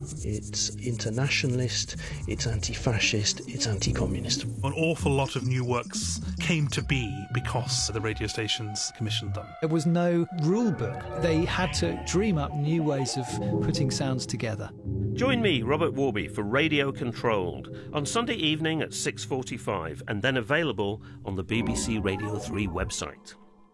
it's internationalist, it's anti-fascist, it's anti-communist. An awful lot of new works came to be because the radio stations commissioned them. There was no rule book. They had to dream up new ways of putting sounds together. Join me, Robert Warby, for Radio Controlled on Sunday evening at 6:45 and then available on the BBC Radio 3 website.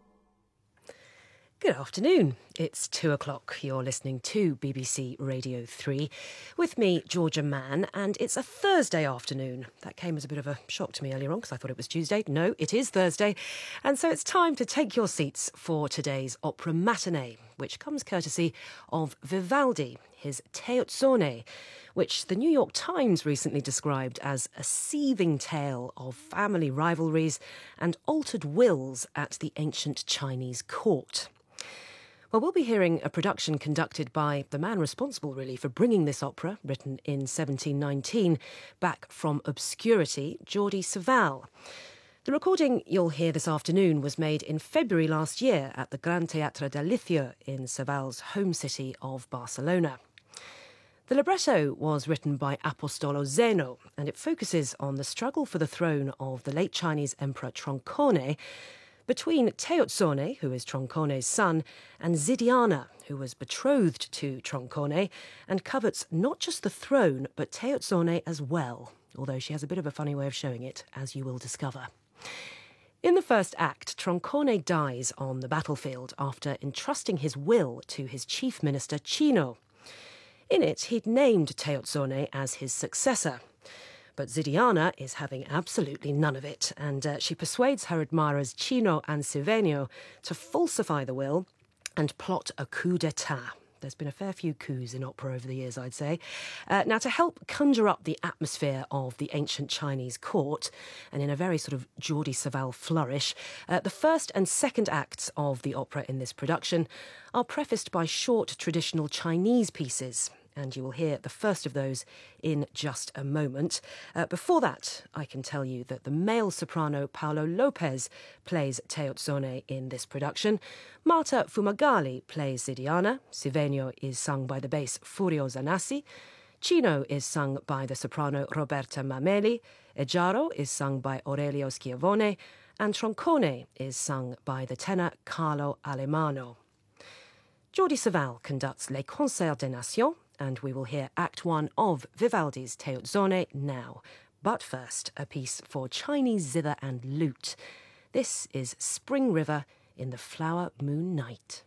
Good afternoon. It's 2:00. You're listening to BBC Radio 3 with me, Georgia Mann, and it's a Thursday afternoon. That came as a bit of a shock to me earlier on because I thought it was Tuesday. No, it is Thursday. And so it's time to take your seats for today's opera matinee, which comes courtesy of Vivaldi, his Teotzone, which the New York Times recently described as a seething tale of family rivalries and altered wills at the ancient Chinese court. Well, we'll be hearing a production conducted by the man responsible, really, for bringing this opera, written in 1719, back from obscurity, Jordi Savall. The recording you'll hear this afternoon was made in February last year at the Gran Teatre del Liceo in Savall's home city of Barcelona. The libretto was written by Apostolo Zeno, and it focuses on the struggle for the throne of the late Chinese Emperor Troncone between Teotzone, who is Troncone's son, and Zidiana, who was betrothed to Troncone and covets not just the throne, but Teotzone as well, although she has a bit of a funny way of showing it, as you will discover. In the first act, Troncone dies on the battlefield after entrusting his will to his chief minister, Cino. In it, he'd named Teotzone as his successor. But Zidiana is having absolutely none of it, and she persuades her admirers Cino and Silvenio to falsify the will and plot a coup d'etat. There's been a fair few coups in opera over the years, I'd say. Now, to help conjure up the atmosphere of the ancient Chinese court, and in a very sort of Jordi Savall flourish, the first and second acts of the opera in this production are prefaced by short traditional Chinese pieces, and you will hear the first of those in just a moment. Before that, I can tell you that the male soprano Paolo Lopez plays Teotzone in this production. Marta Fumagalli plays Zidiana. Silvenio is sung by the bass Furio Zanassi. Cino is sung by the soprano Roberta Mameli. Egiaro is sung by Aurelio Schiavone. And Troncone is sung by the tenor Carlo Alemano. Jordi Savall conducts Les Concerts des Nations, and we will hear Act 1 of Vivaldi's Teotzone now. But first, a piece for Chinese zither and lute. This is Spring River in the Flower Moon Night.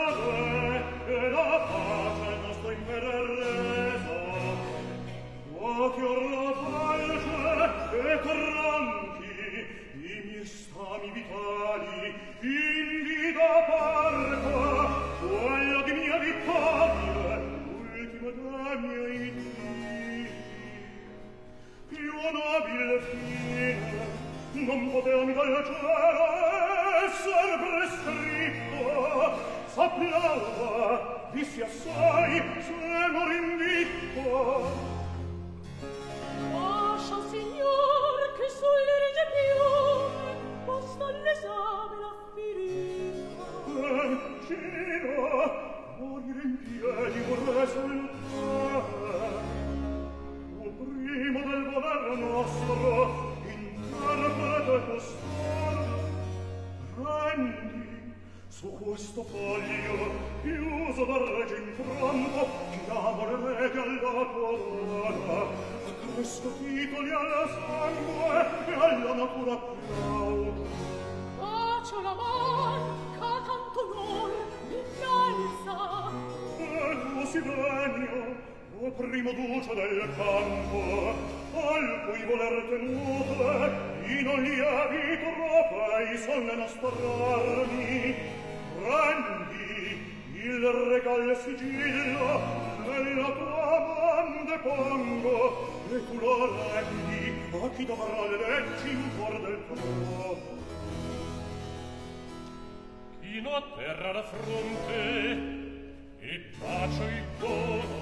Non poteva dal cielo esser prescritto, s'applauda, dissi assai, se non invitto. Lascia, signor, che sulle regie piume posta all'esame la firma. Cino, morire in piedi vorrei salutare. O primo del voler nostro, interprete costoro, prendi su questo foglio chiuso dal regio in fronte, chiamo le reti alla corona, acquisto titoli al sangue e alla natura applaudo. Bacio la manca, tanto non mi calza. E tuo si degno, o primo duce del campo, al cui voler tenute, in lievi trofei solle nostrarmi, prendi il regal sigillo, nella tua man depongo, e tu lo rendi a chi dovrà le leggi in cuor del trono. Chino a terra la fronte e bacio il coro.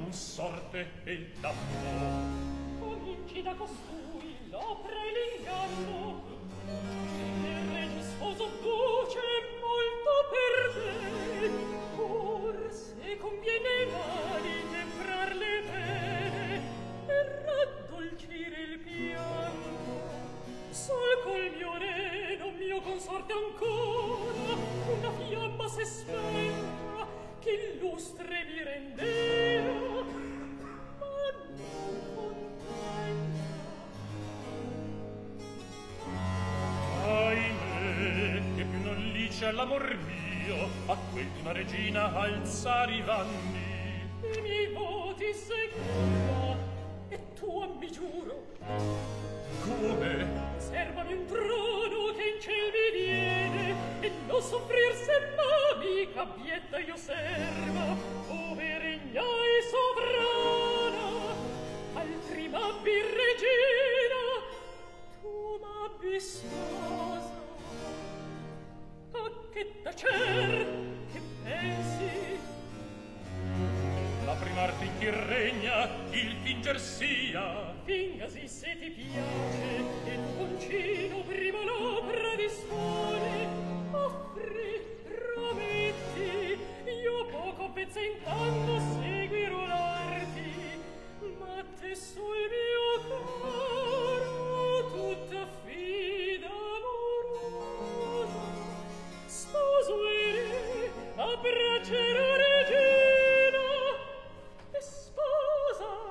consorte e il danno. Cominci da costui l'opera e l'inganno, il regio sposo duce molto per te. Or se conviene ai mali temprar le pene e raddolcire il pianto, sol col mio reno mio consorte ancora una fiamma se spenta che illustre mi rendea, ma non contenta. Ahimè, che più non lice all'amor mio a quel di una regina alzare i vanni. I miei voti seconda e tua mi giuro. Come? Servami un trono che in ciel mi viene e non soffrir se mica bietta io serva, ove regnai sovrana, altri m'abbi regina, tu m'abbi sposa. A che tacer, che pensi? La prim'arte in chi regna il finger sia. Fingasi se ti piace e tu concino prima l'opera dispone. Offri, prometti, io poco pezzo intanto seguirò l'arti, ma te sul mio caro tutta fida amorosa. Sposo e re, abbraccerò regina e sposa.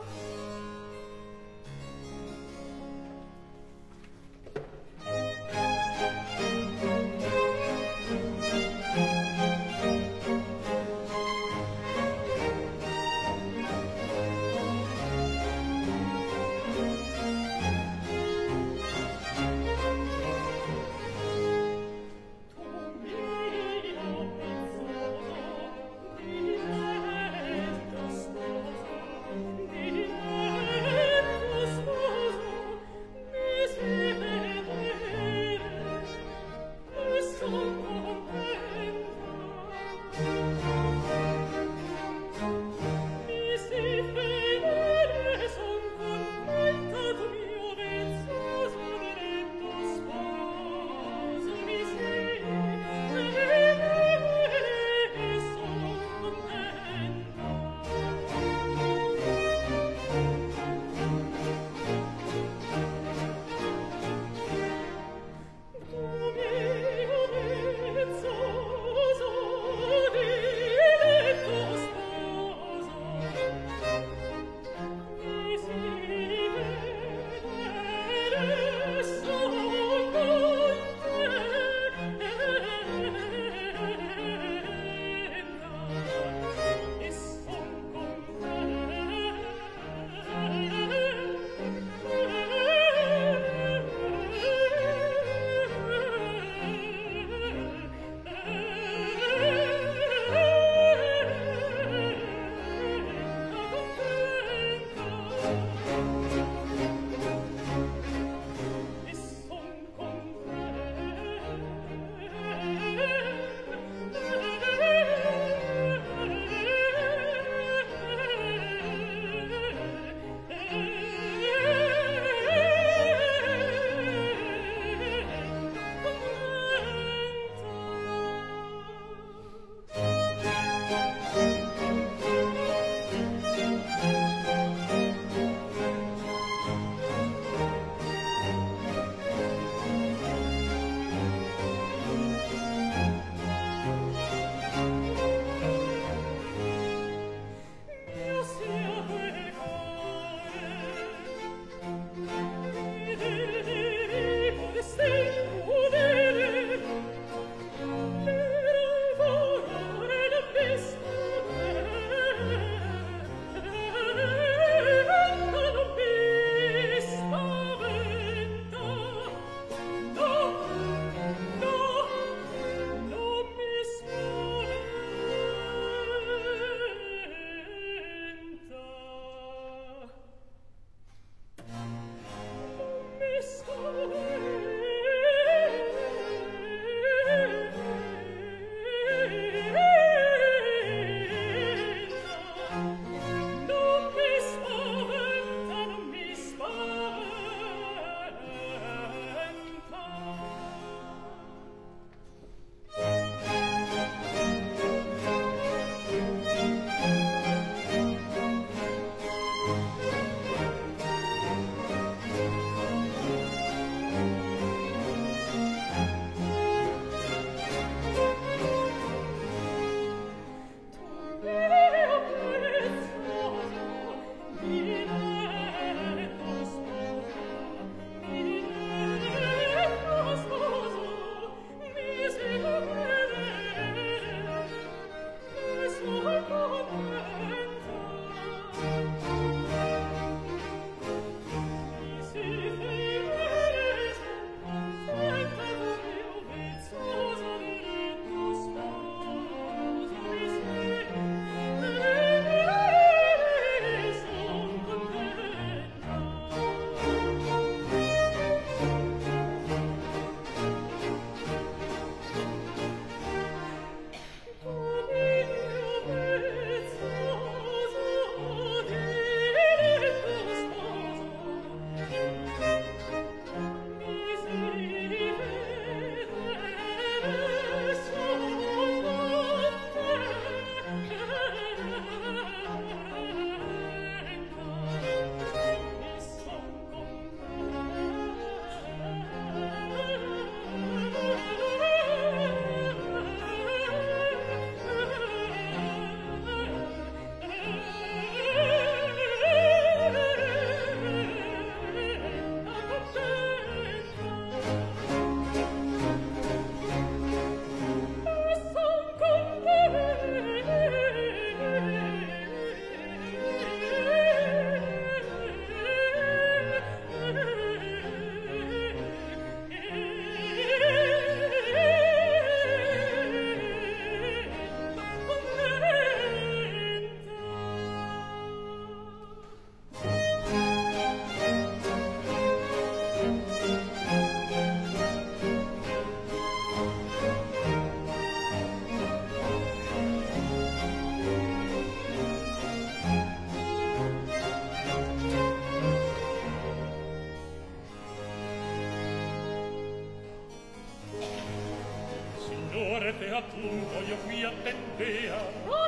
Te appunto io qui attendea.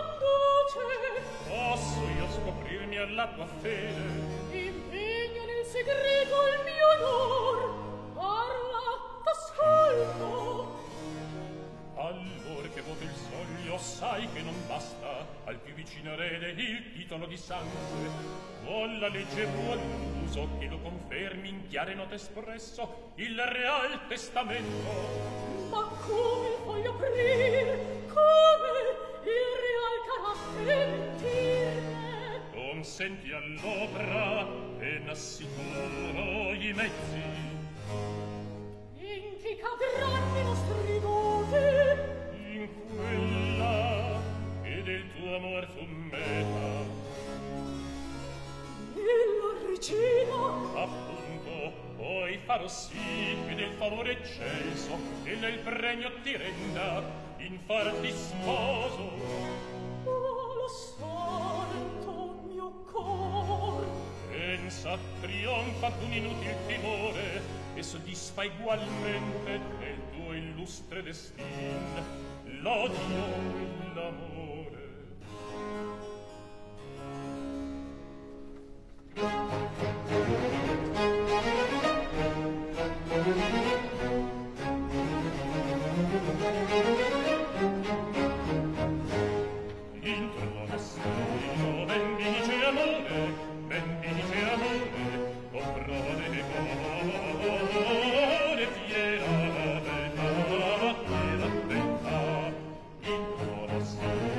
Conduce! Posso io scoprirmi alla tua fede? Impegna nel segreto il mio onor. Parla, t'ascolto. Allora che voto il soglio, sai che non basta al più vicino erede il titolo di sangue. Vuol la legge, vuol l'uso che lo confermi in chiare note espresso il real testamento. Ma come voglio aprire? Come il real carattere mentirne? Consenti all'opera e n'assicuro i mezzi. In chi cadranno i nostri voti? In quella che del tuo amor fu meta. Nella regina? Appunto, poi farò sì che del favore eccelso e nel premio ti renda in farti sposo. Oh, lo santo mio cor. Pensa, trionfa d'un inutil timore e soddisfa egualmente nel tuo illustre destin l'odio e l'amore. Intorno destino ben dice amore, con prove di cuore fiera beltà. Intorno destino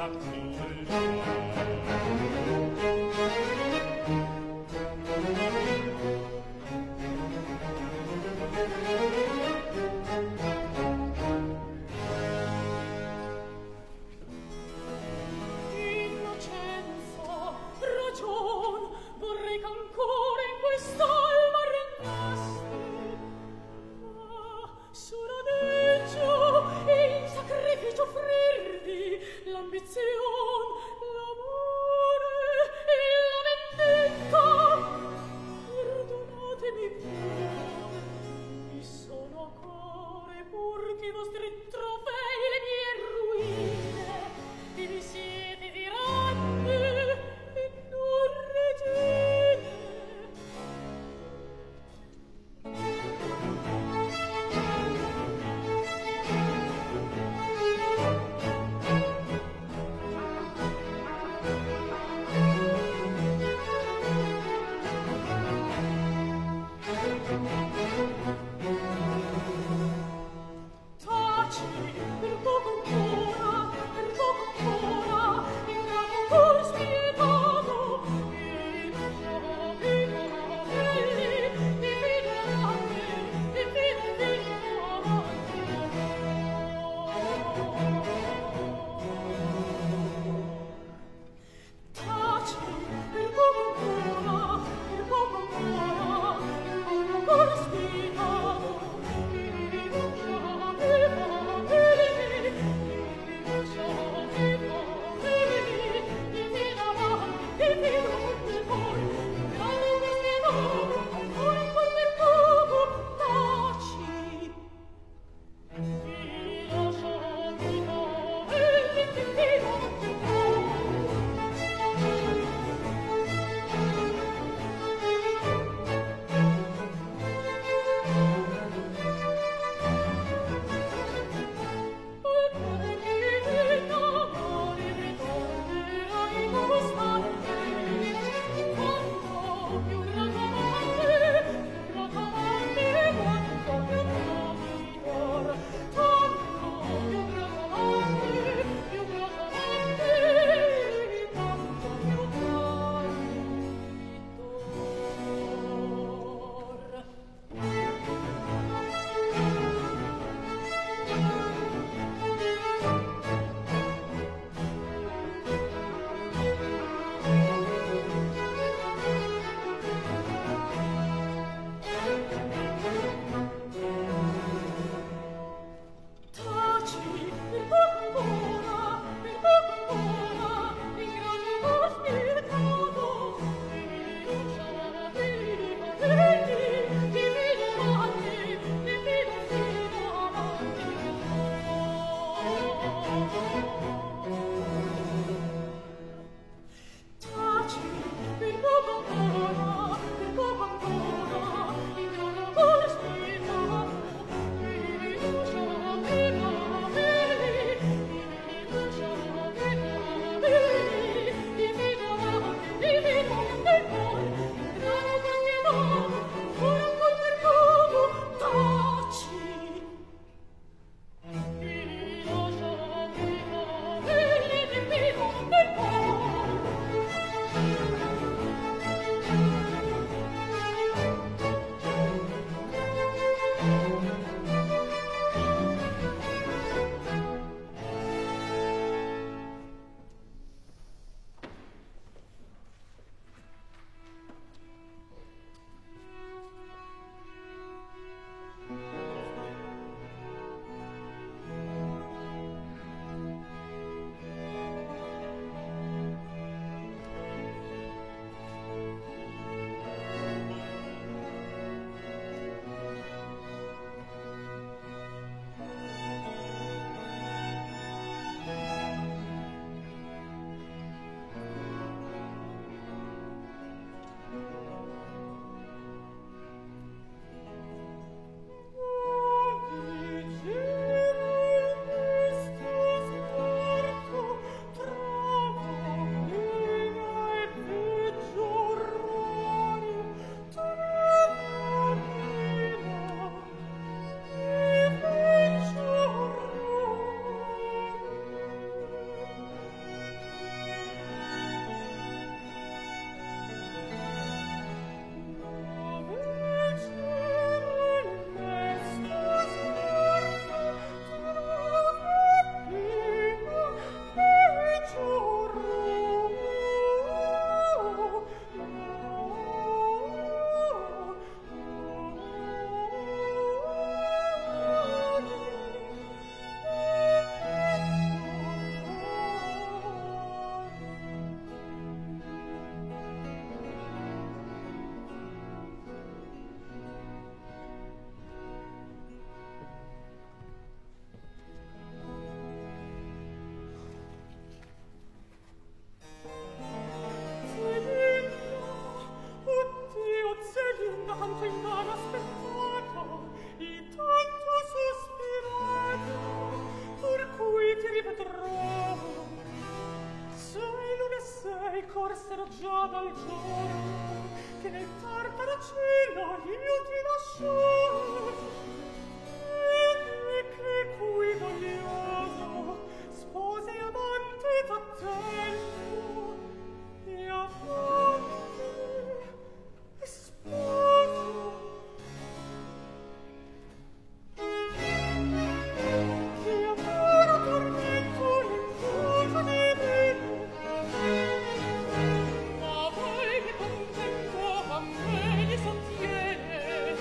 L'ambizione scorsero già dal giorno che nel tartaro cielo io ti lasciò. E che cui voglioso spose amante t'attento e amante e sposo. Che amaro tormento l'incusa di me, ma voi che contento a me gli sottiene.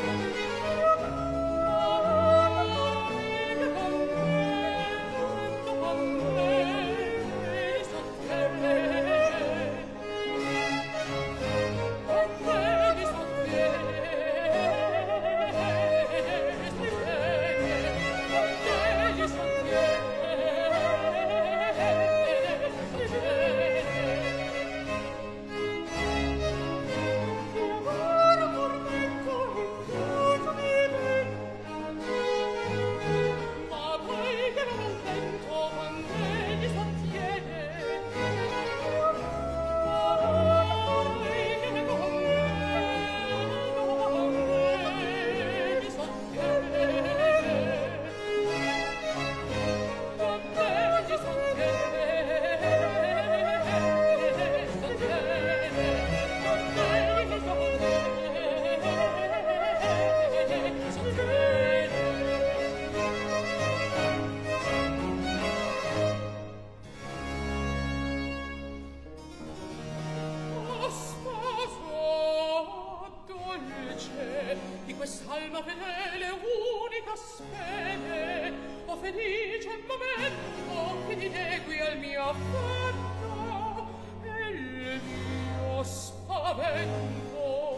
Quest'alma fedele, unica spene, o felice momento che ti degui al mio affetto e il mio spavento.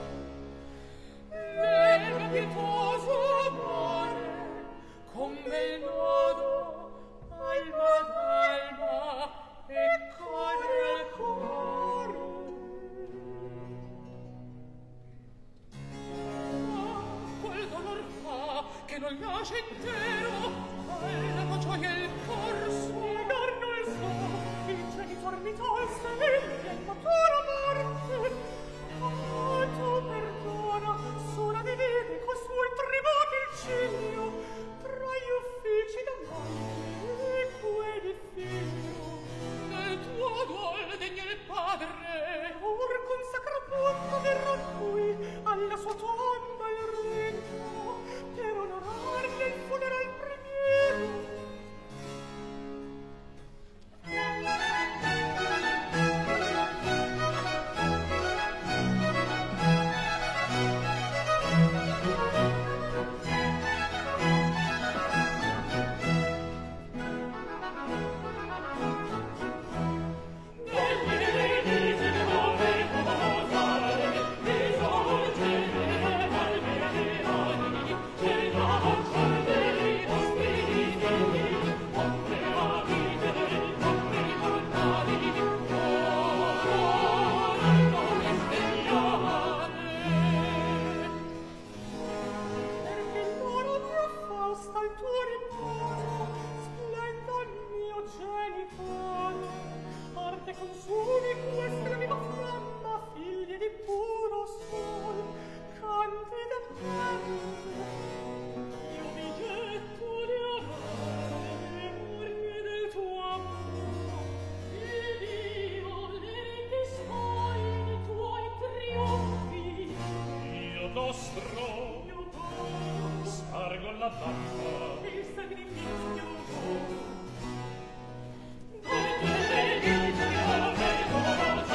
Nel pietoso amore, con bel modo, alma d'alma e core al cuore. Quel dolor fa che non lascia intero alla gioia il corso. Piegar non so, il genitor mi tolse e il maturo morte. Ah, tu perdona, sola di vede costui tributi il ciglio tra gli uffici d'amore e quelli figlio. Nel tuo duol degno il padre, or con sacro punto verrà qui alla sua tomba il regno per onorarne il funeral primiero. Spargo la banda, il sacrificio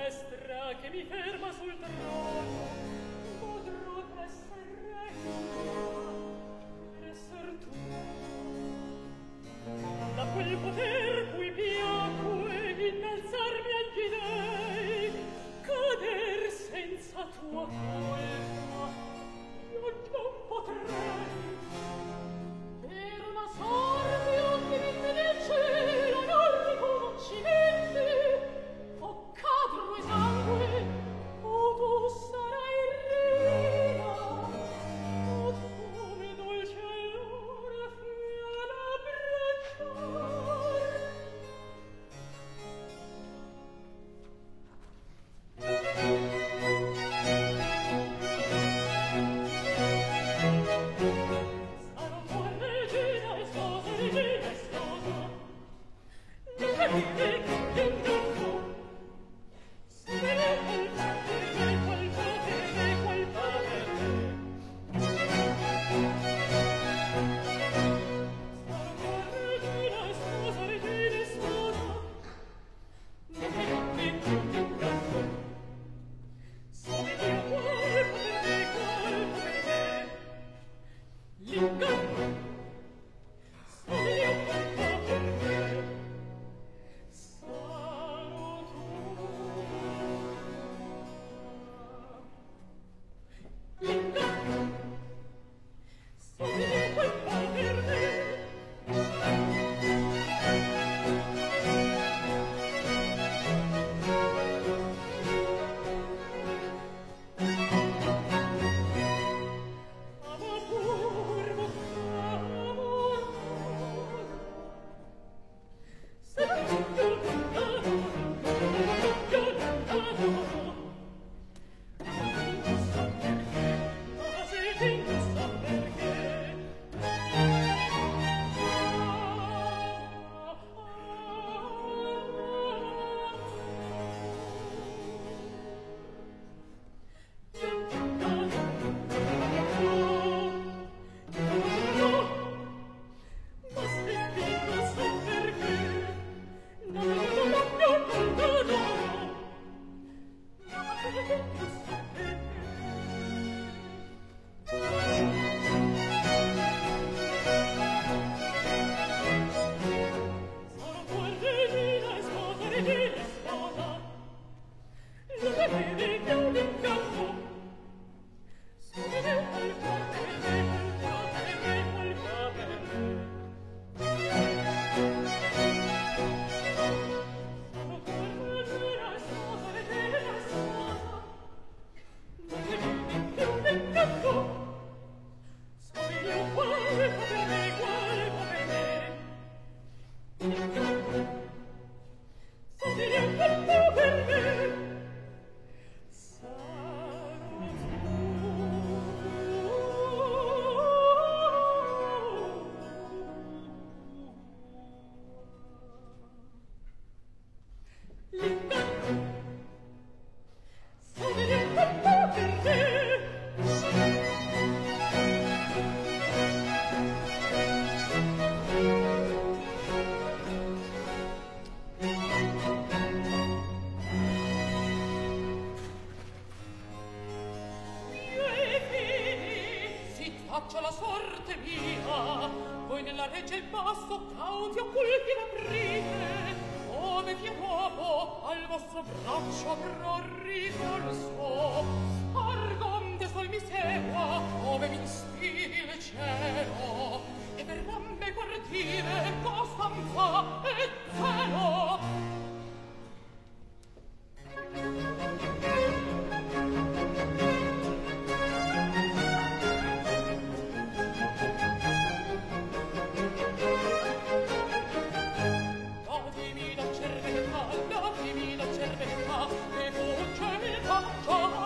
destra che mi ferma sul trono, potrò essere tua. Da quel poter cui piacque innalzarmi agli dei, cader senza tua colpa, io non potrei. Per una sorte ottimamente del cielo non riconoscimenti, o cadro esangue, o tu sarai rina, o come dolce allora fiera abbracciar. Sarò tua regina e sposa, regina e sposa, non capire che intorno. Se ne quel padre, quel padre, quel padre. Sarò tua regina e sposa, regina e sposa, non capire che intorno. Sono io quel padre, l'inganno. Sono io quel padre, sarò tua. L'inganno. Sono io quel padre. Amor puro, amor. Se Sarò tua regina e sposa, regina e sposa, non capire che un inganno. Sono io quel padre, quel padre. Sarò tua regina e sposa, regina e sposa, non capire che un inganno. Sono io quel padre, quel padre. Sono io quel padre. Sarò l'inganno. Sono io quel padre. Miei figli, si faccia la sorte mia, voi nella reggia il basso cauti occulti l'aprite, ove via dopo al vostro braccio avrò ricorso. Argonte sol mi segua, ove mi ispiri il cielo, e per rambe guardire costanza e zelo. Datemi la cervetta, e fugge il faccia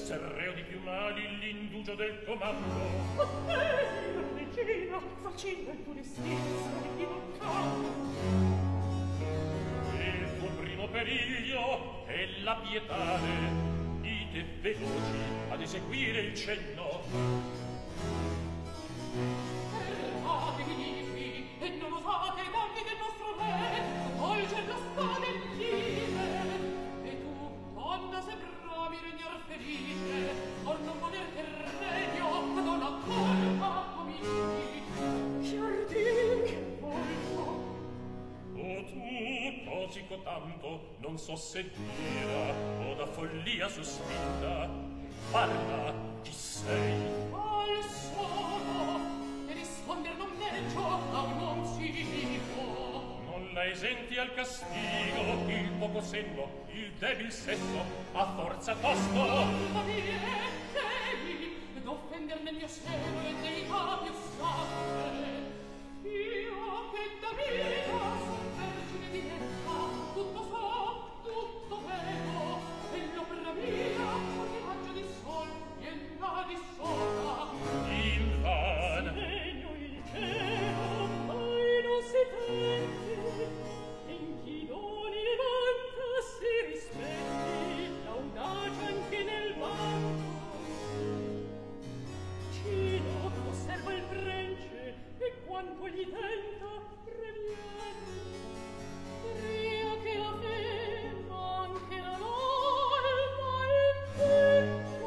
se reo di più mali l'indugio del comando. Regina, facendo il tuo destino di non cambio. Il tuo primo periglio è la pietade, dite veloci ad eseguire il cenno. Erratevi difi, e non osate i danni del nostro re, volger la spada e l'ire. E tu, donna, se bravi regnar felice, or non voler che regno, non accorta cominci. Chiardin, che volto. O tu, rosico tanto, non so se dira, o da follia sospinta. Parla, chi sei? Al sono, e risponder non neggio a un non si può. Non la esenti al castigo, il poco senno, il debil sesso, a forza tosto. Colpa mia, devi, d'offender nel mio seno le deità più sacre. Io che da vita son vergine di detta, tutto so, tutto vedo, e l'opera mia, che raggio di sol, piena di sola. Invan, Segno il cielo, mai non si tenti, in chi doni vanta si rispetti, l'audacia anche nel vanto. Cino osserva il prence, e quanto gli tenta, previene. Ria che la fe, ma anche la l'alma in petto.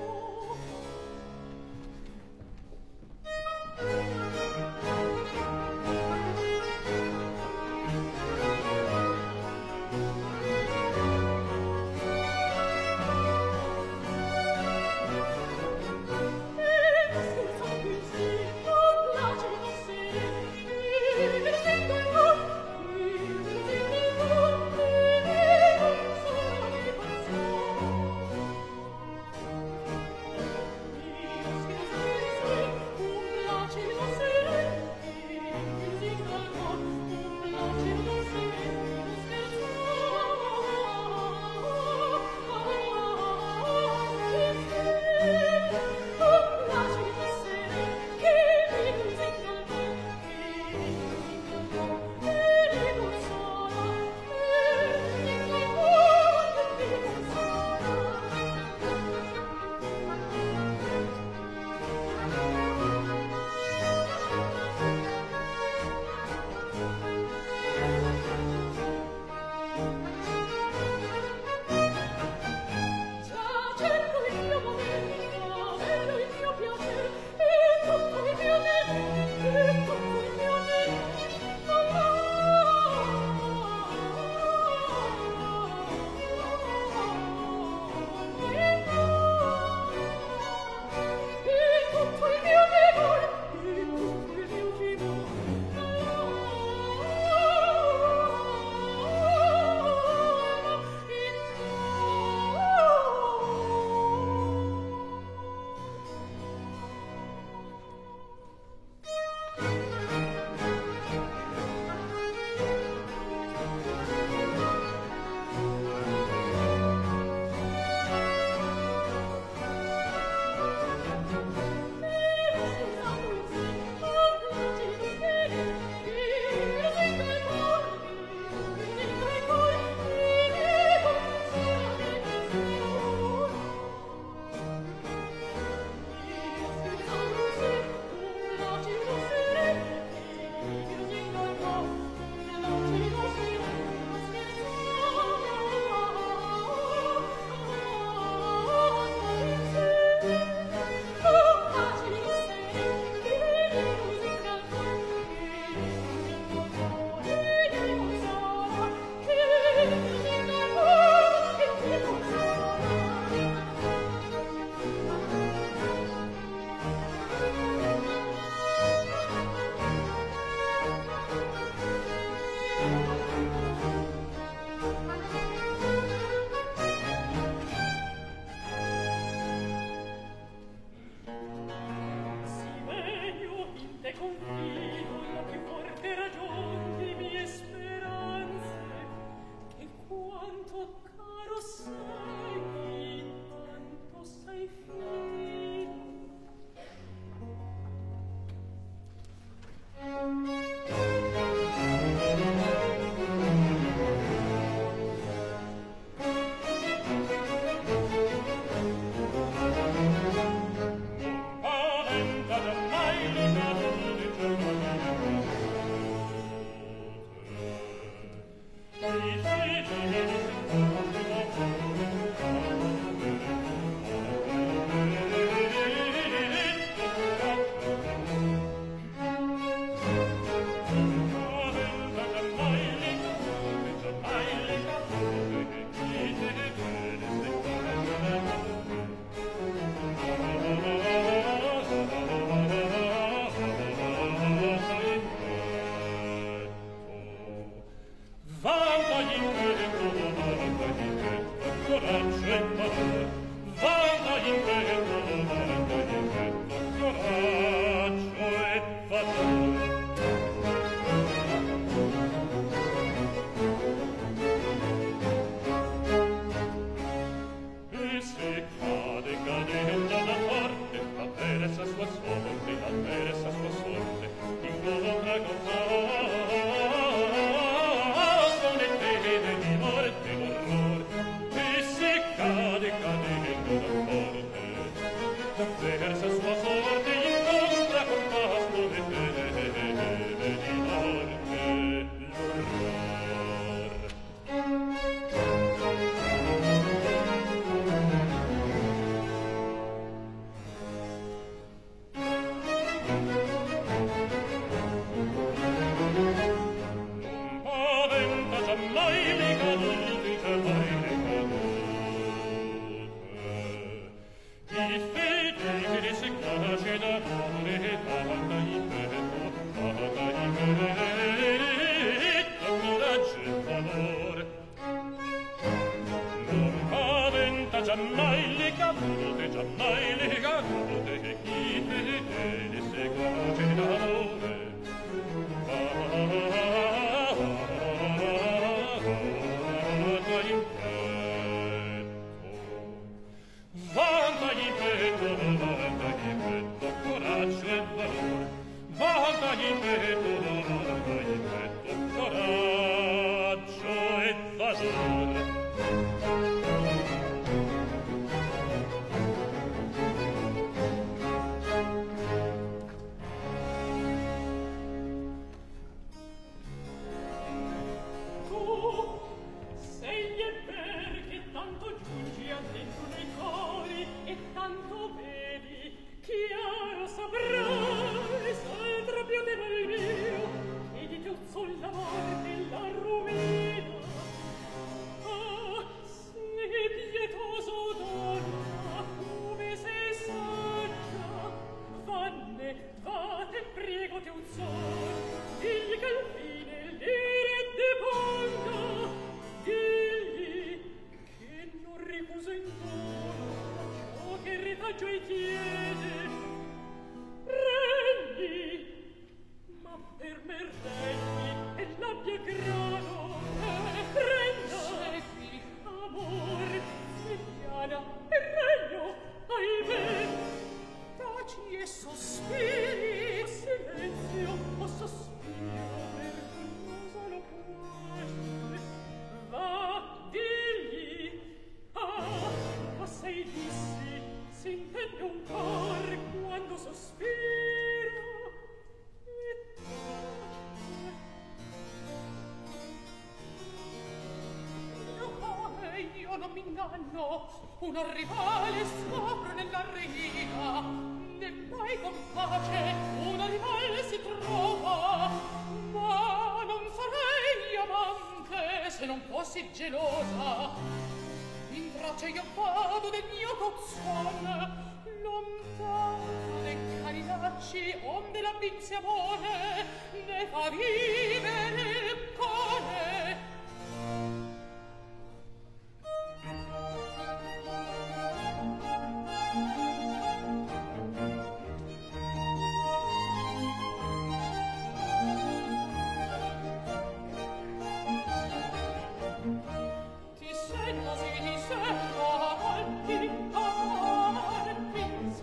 Un rivale scopre nella regina, né mai con pace una rivale si trova, ma non sarei amante se non fossi gelosa. In brace io vado del mio cozzon, lontano dai carinacci onde la vinse amore ne fa vivere il cuore.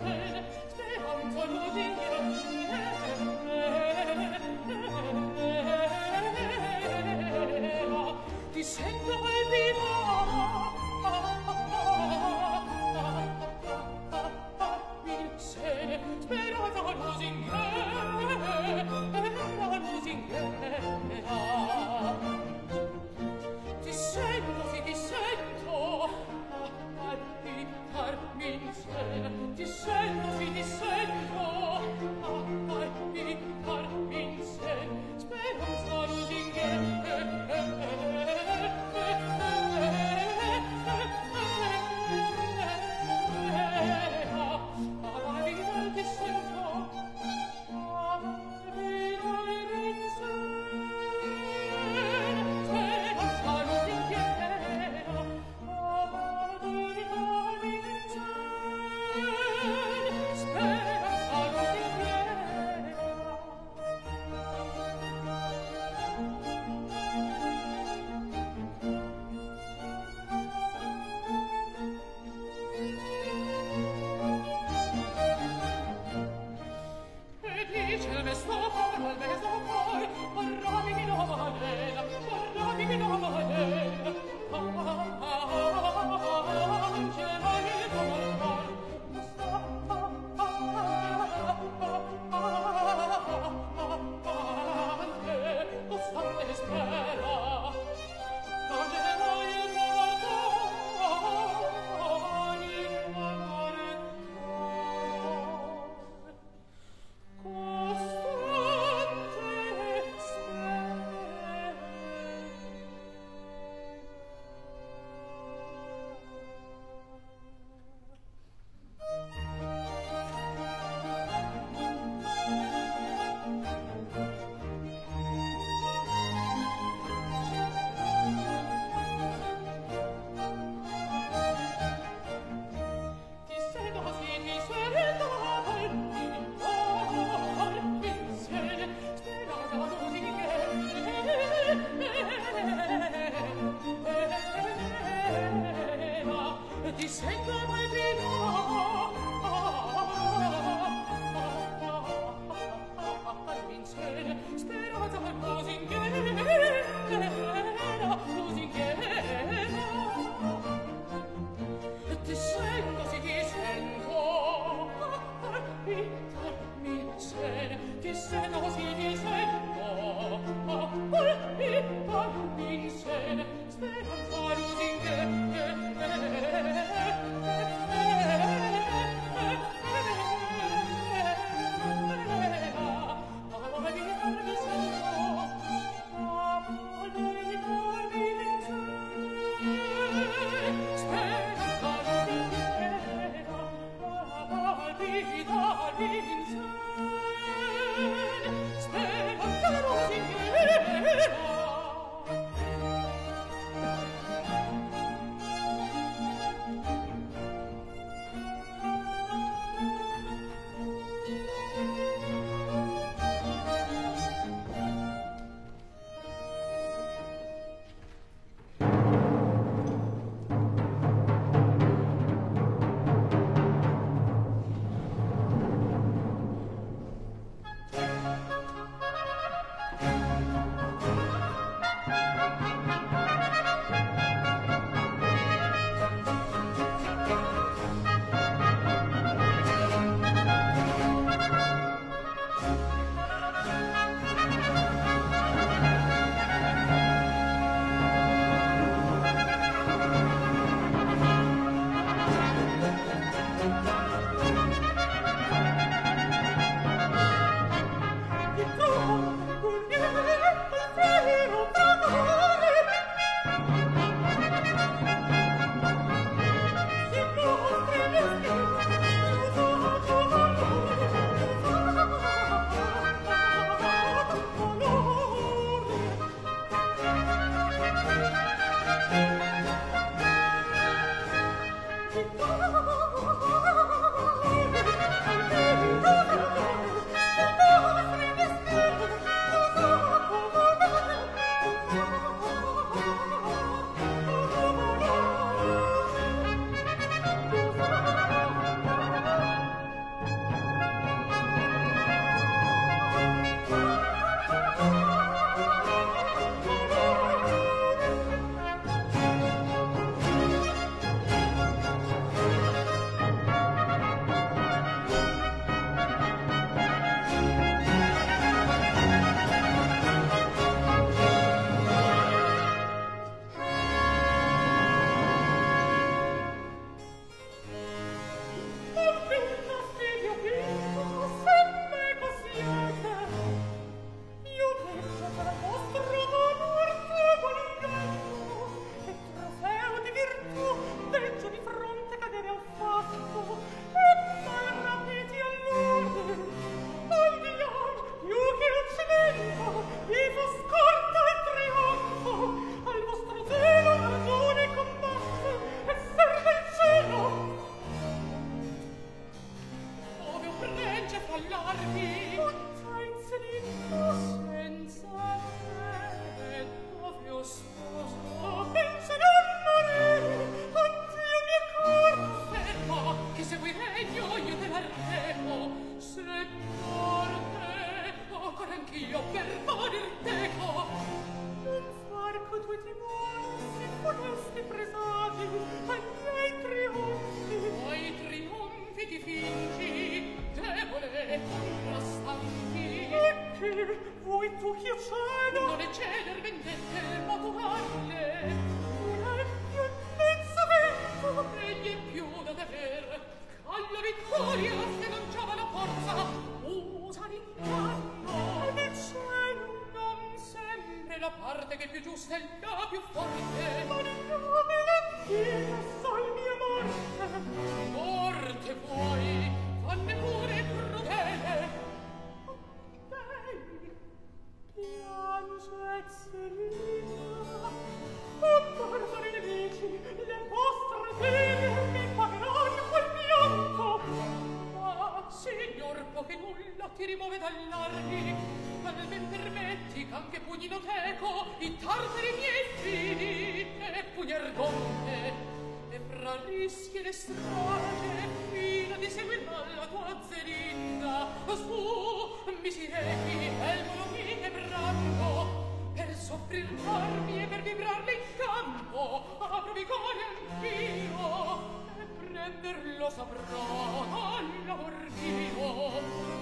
Thank you. non ecceder vendette il moto valle, un empio immenso vento, egli è più da dever, alla vittoria se non giova la forza, usa l'inganno, e nel cielo non sempre la parte che più giusta è la più forte, ma nome l'antica sol mia morte puoi, fanne pure crudele, piange Serena, barbari nemici, le vostre pene mi pagheranno quel pianto. Ma, signor, poche nulla ti rimuove dall'armi, almen permetti ch'anche pugnino teco i tartari miei figli e pugnardonne, e fra rischi e le strade fino di seguirla la tua Zerinda. Su, mi si rechi, el volo mi quebrando, per soffrir d'armi e per vibrarle in campo, apro vigore anch'io, e prenderlo saprò all'amor mio.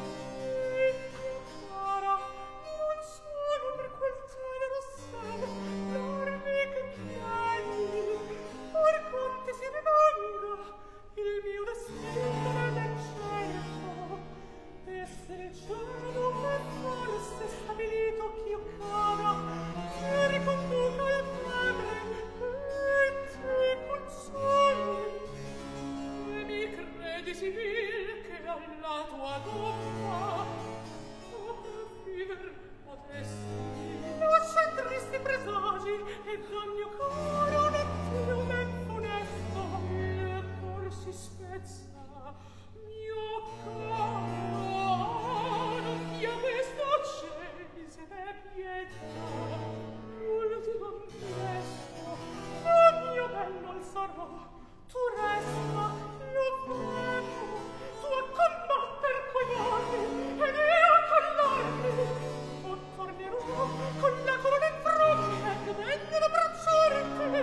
Cara, non sono per quel tenero seno l'armi che chiedi, or quante si rimanga il mio destino nel certo, e se il cielo per forse stabilito ch'io cada, ti riconduca al padre e ti consoli, e mi credi sì vil che alla tua donna viver potessi. Lascia tristi presagi e dal mio caro un attimo men funesto, il cor si spezza, mio caro, non dia questo accese pietà, l'ultimo gesto, ma mio bello il sarò, tu resta, io prego, tu a combatter coi morti, ed io con l'armi, o tornerò con la corona in fronte, che vengono a bracciare te.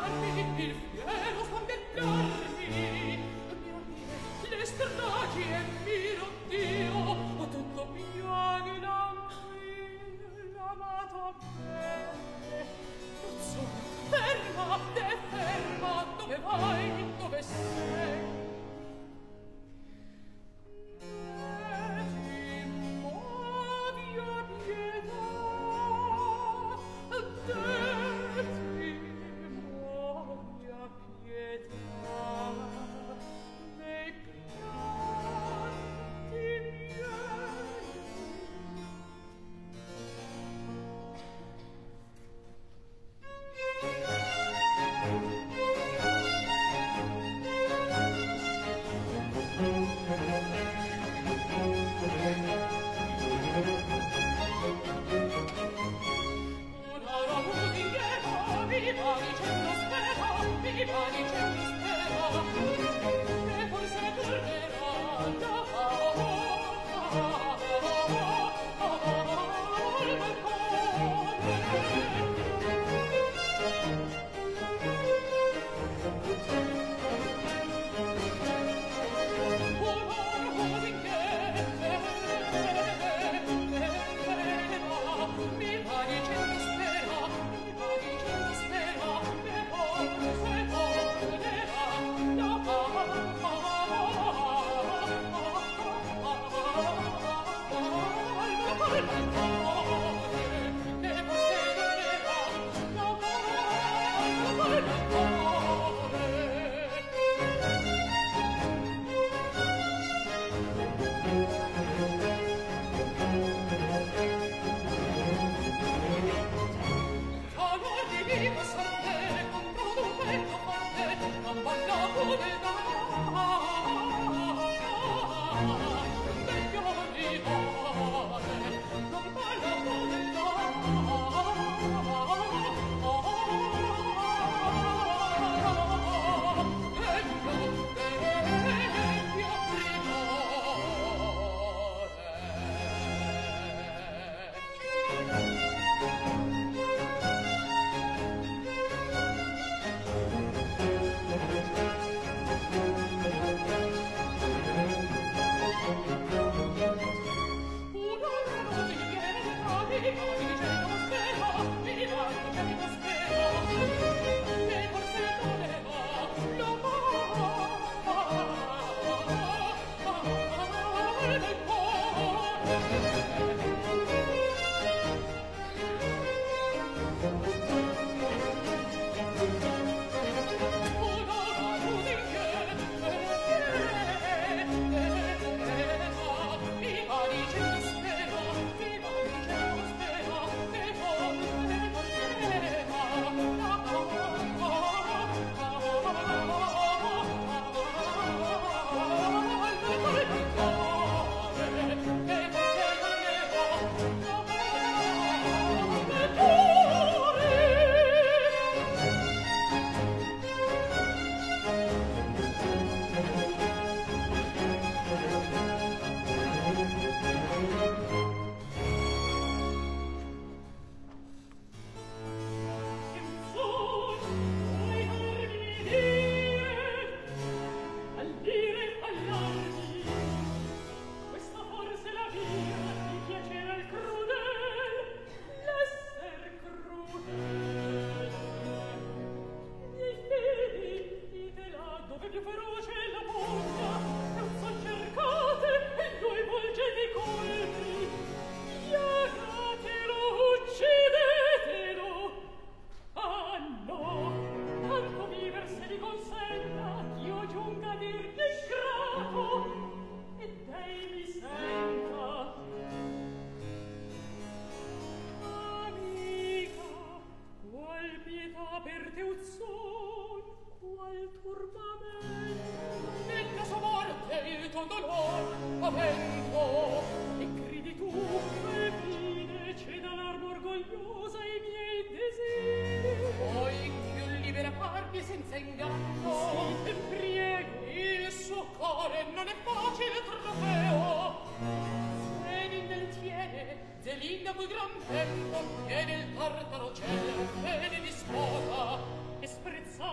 Gran tempo, e nel tartaro cielo, e ne disposa, e sprezza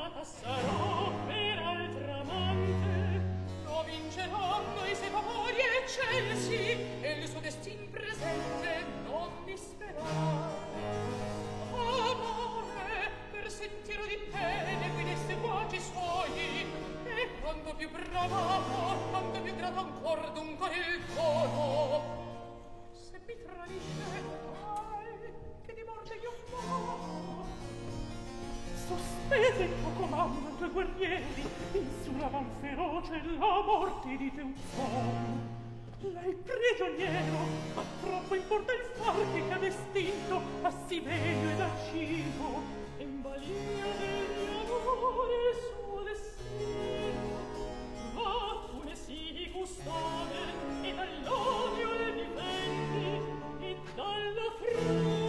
ecco comandano due guerrieri in sulla man feroce la morte di Teuzzone. Lei prigioniero, ma troppo importa il far che ha destinto a Sivelio ed a Cibo, e in balia degli amore il suo destino. Va tu ne sii custode, e dall'odio le difendi, e dalla frode.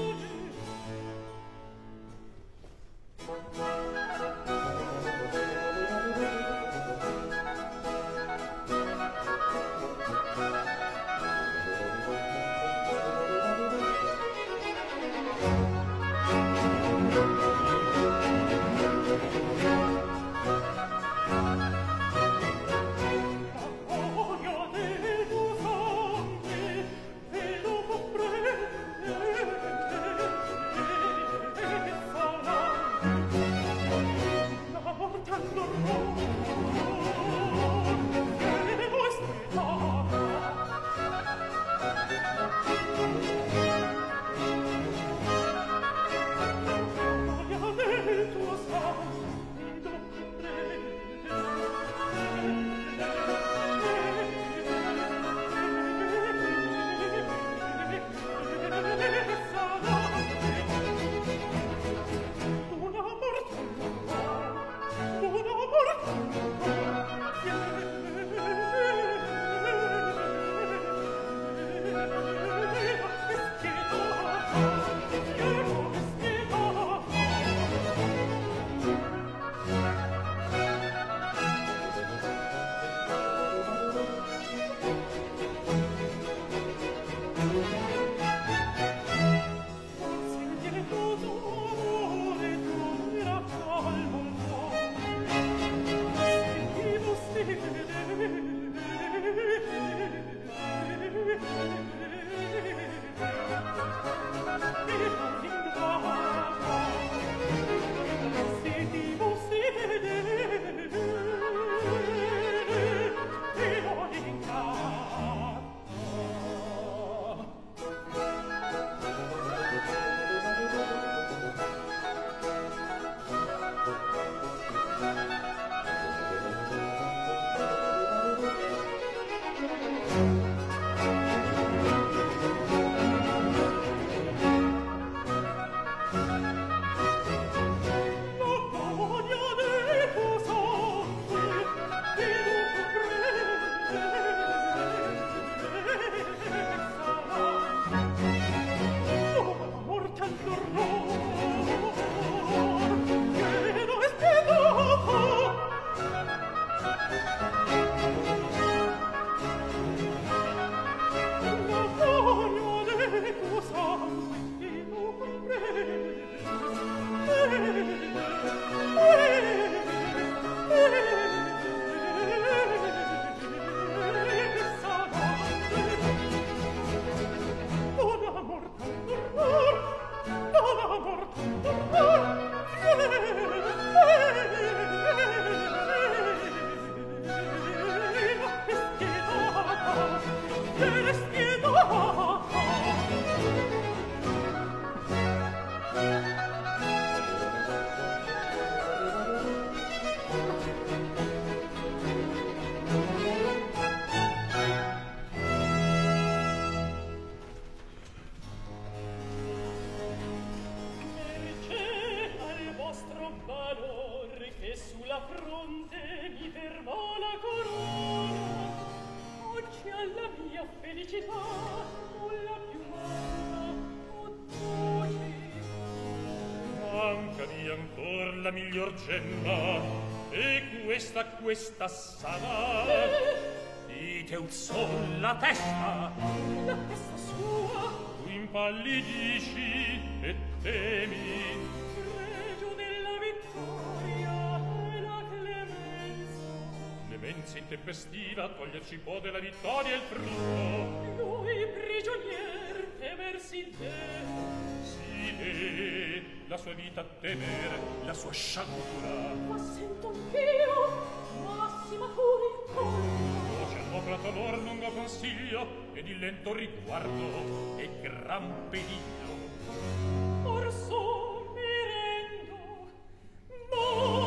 Questa sarà di Teuzzon la testa sua, tu impallidisci e temi pregio della vittoria e la clemenza intempestiva toglierci può della vittoria il frutto. Lui prigionier temersi in te, si vede la sua vita temer, la sua sciagura. Ma sento anch'io massima furia voce all'operato lor lungo consiglio ed il lento riguardo e gran periglio. Or son mi rendo, ma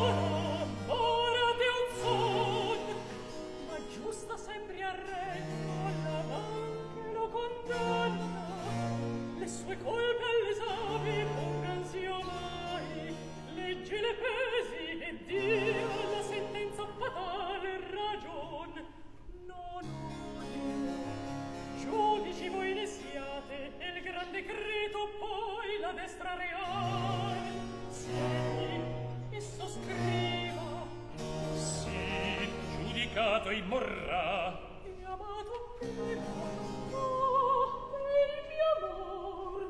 amato e morrà. E amato e morrà, e il mio amor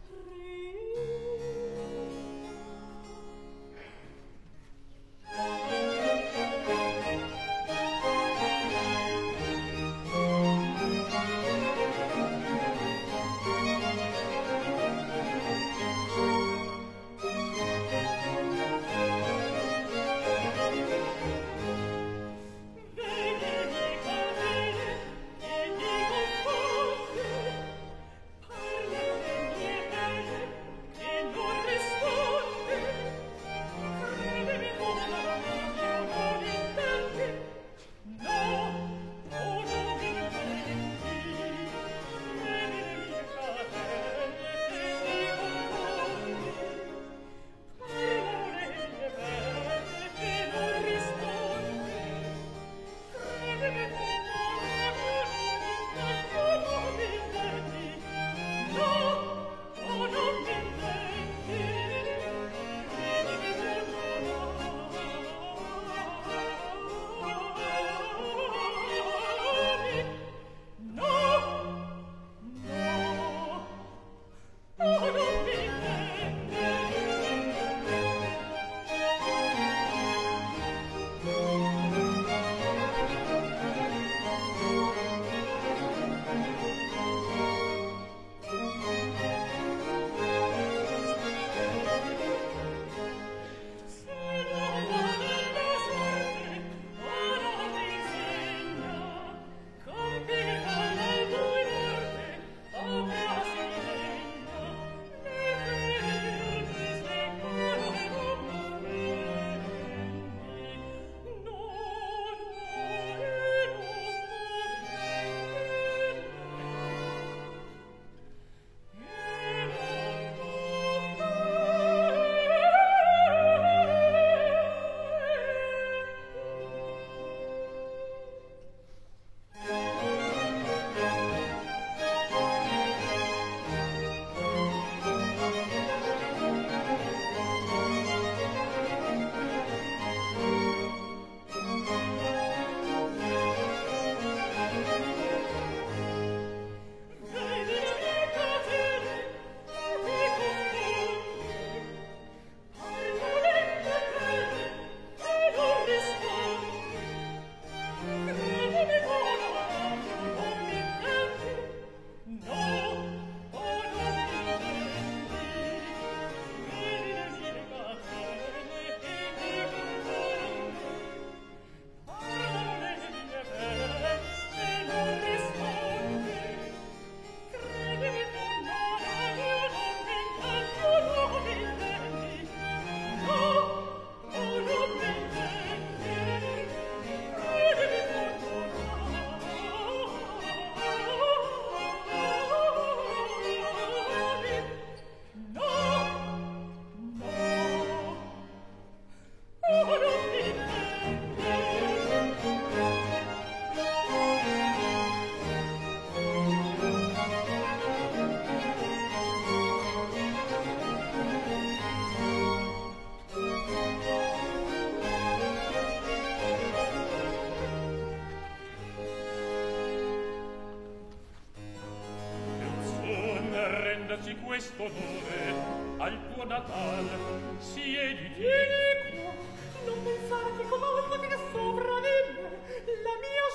rendersi questo onore al tuo Natal. Siediti. Vieni qua, non pensare che comunque ti sopra di me la mia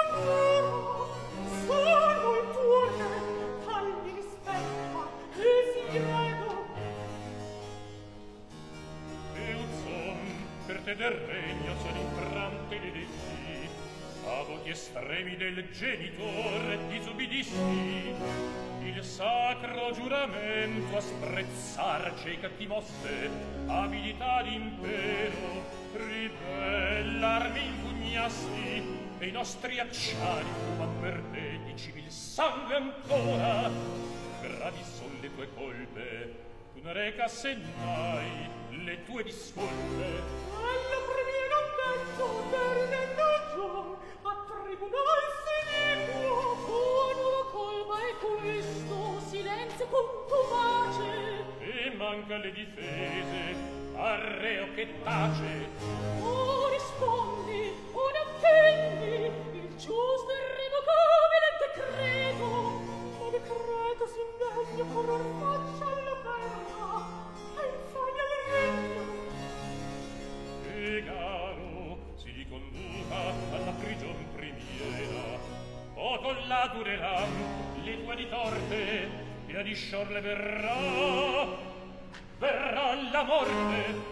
signora. Sono il tuo re, tal mi rispetta e siedo. Euzon, per te del regno sono infrante le leggi, a voti estremi del genitor disubbidissi. Il sacro giuramento a sprezzarci i catti mosse, abilità d'impero, ribellarmi impugnassi, e i nostri acciari fuman per te di civil sangue ancora. Gravi son le tue colpe, tu ne reca sennai le tue discolpe. Alla premiera detto per l'engagion, a tribunal sinico, buono la colpa è questo, silenzio contumace. E manca le difese, al reo che tace. Oh, rispondi, una intendi il giusto e irrevocabile decreto, o decreto s'ingegno corror faccia alla terra e infoglia il regno. E Garo si conduca alla prigion primiera, poco là dureranno le tue di torte, e a disciorle verrà la morte.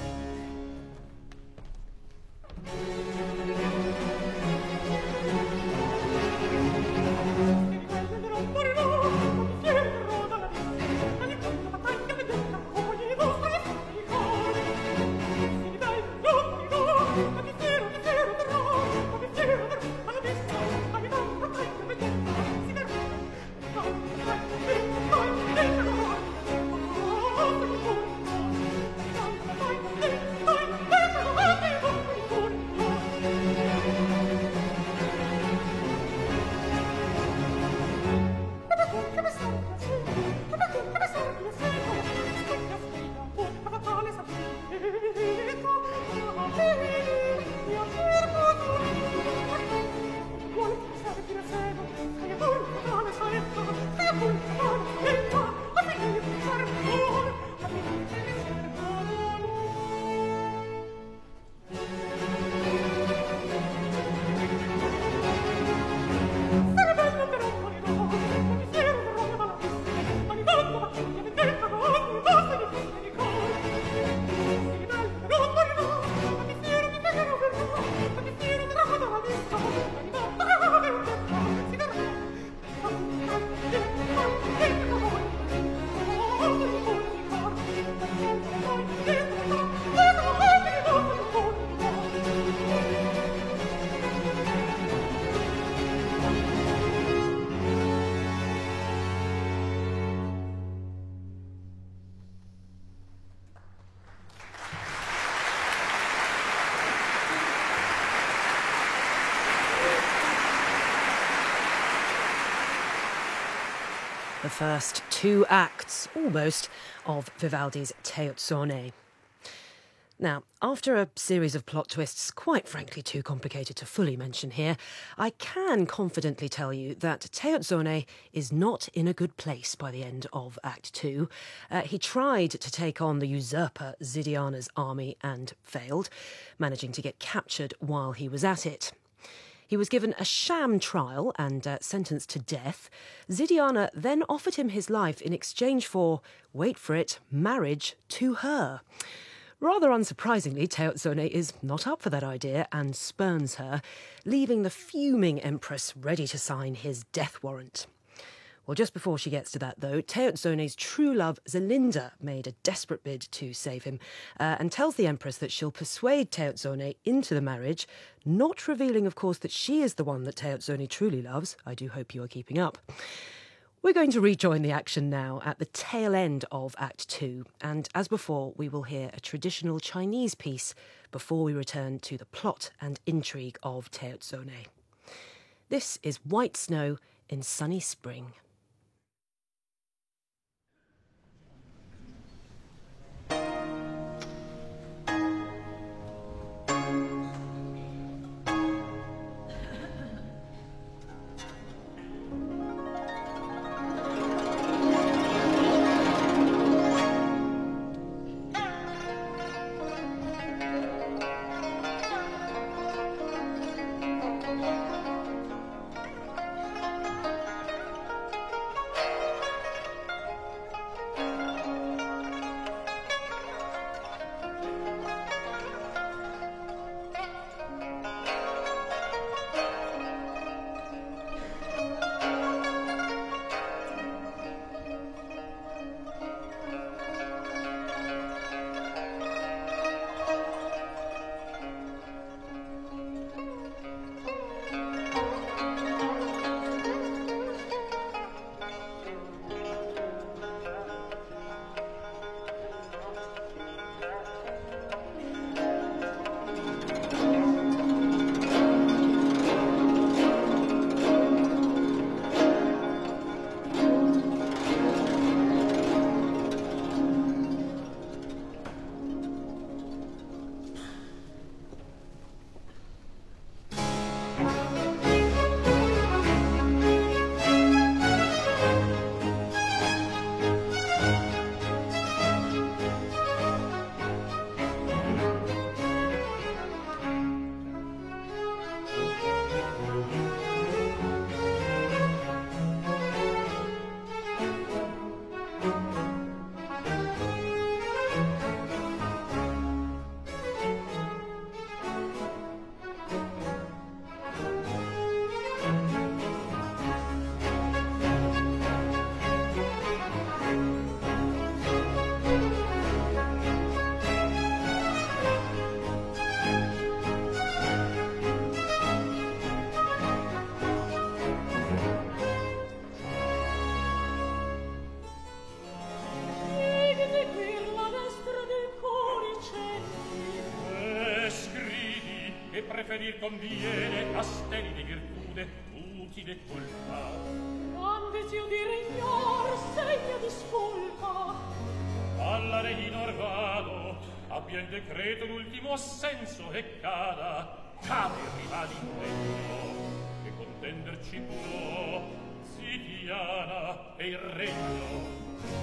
The first two acts, almost, of Vivaldi's Teotzone. Now, after a series of plot twists, quite frankly too complicated to fully mention here, I can confidently tell you that Teotzone is not in a good place by the end of Act 2. He tried to take on the usurper Zidiana's army and failed, managing to get captured while he was at it. He was given a sham trial and sentenced to death. Zidiana then offered him his life in exchange for, wait for it, marriage to her. Rather unsurprisingly, Teotzone is not up for that idea and spurns her, leaving the fuming empress ready to sign his death warrant. Well, just before she gets to that, though, Teotzone's true love, Zelinda, made a desperate bid to save him and tells the Empress that she'll persuade Teotzone into the marriage, not revealing, of course, that she is the one that Teotzone truly loves. I do hope you are keeping up. We're going to rejoin the action now at the tail end of Act 2, and as before, we will hear a traditional Chinese piece before we return to the plot and intrigue of Teotzone. This is White Snow in Sunny Spring. preferir conviene a steli di virtude utile colpa. Ambizio di regnar segno di scolpa. Alla reina vado, abbia il decreto l'ultimo assenso e cade il rivali in regno, che contenderci può Sitiana e il regno.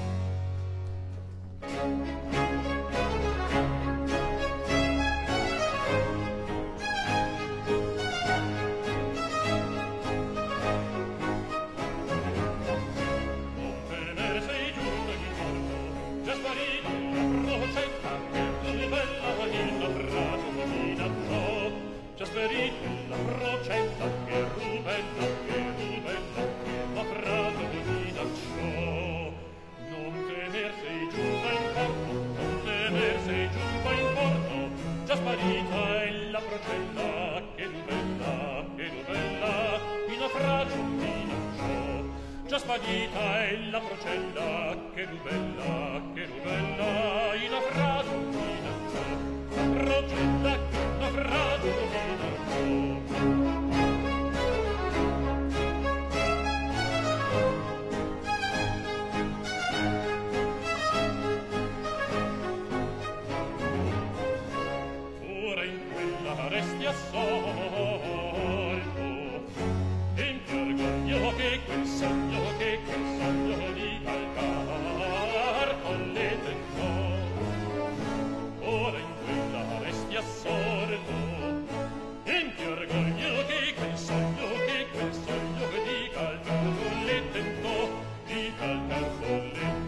La procetta che rubella, la frase di ciò. Non temer sei giunta in porto, non temer sei giunta in porto, già sparita è la procella che rubella, in naufragio minacciò. Già sparita è la procella che rubella, in naufragio minacciò. La procella che naufragio minacciò. Resti assolto in più orgoglio che quel sogno di calcar con le tentò. Ora in quella resti assorto in più orgoglio che quel sogno di calcar con le tentò, di calcar con le tentò.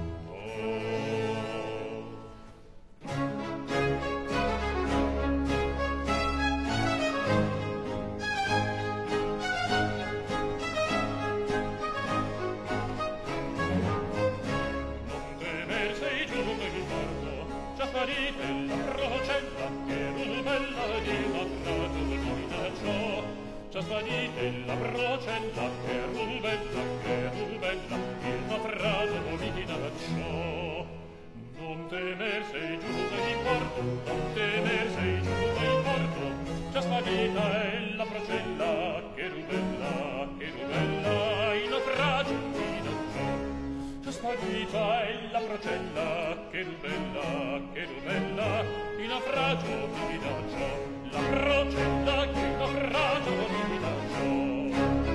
Già svanite la procella che rubella, il naufragio minacciò. Non temer sei giunta in porto, non temer sei giunta in porto, già svanita è la procella che rubella, il naufragio minacciò. Già svanita è la procella che rubella, il naufragio minacciò. La procella che naufragio minacciò.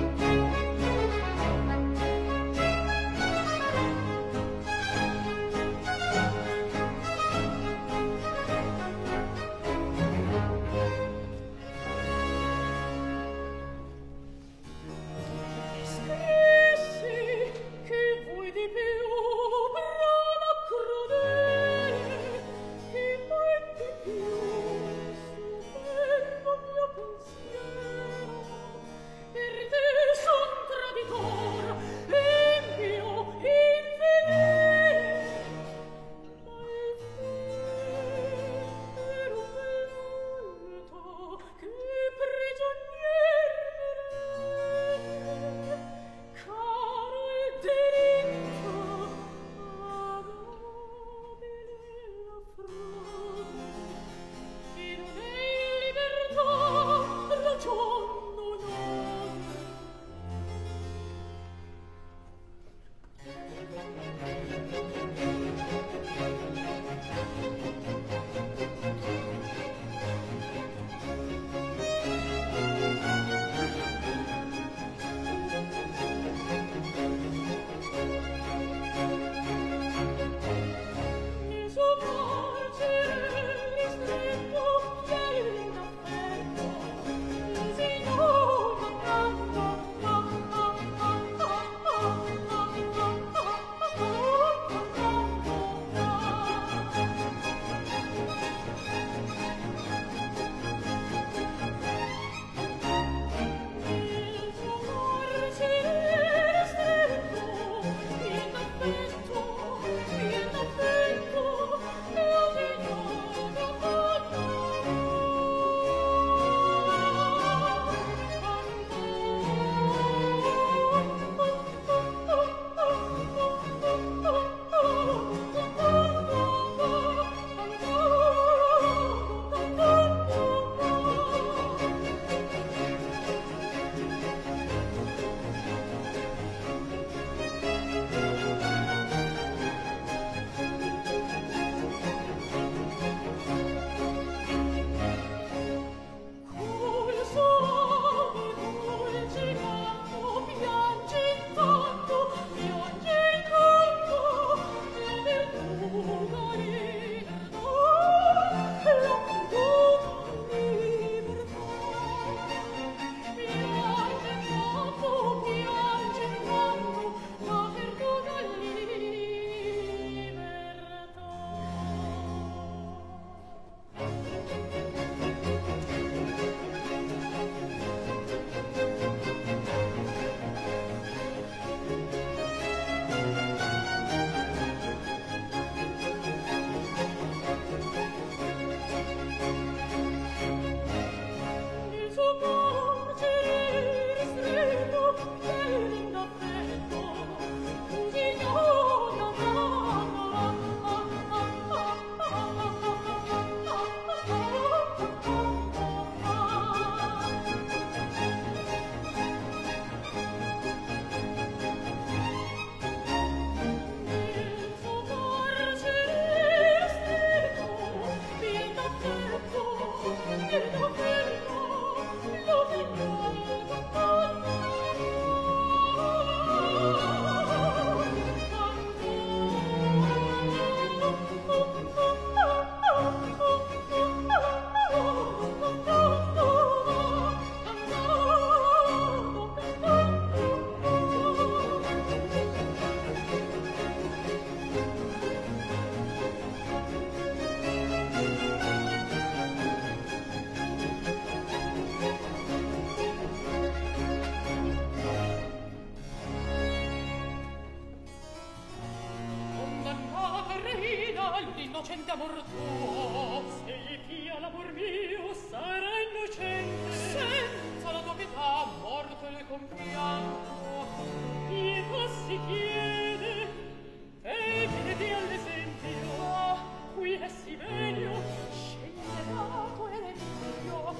Discressi, che vuoi di più, brava crudele, che vuoi di più, stupendo mio pensiero. innocente amor tuo, se gli fia l'amor mio sarà innocente, senza la tua pietà morto il compianto. Pietà si chiede e vedi all'esempio, qui è si meglio sceglierato elenchio.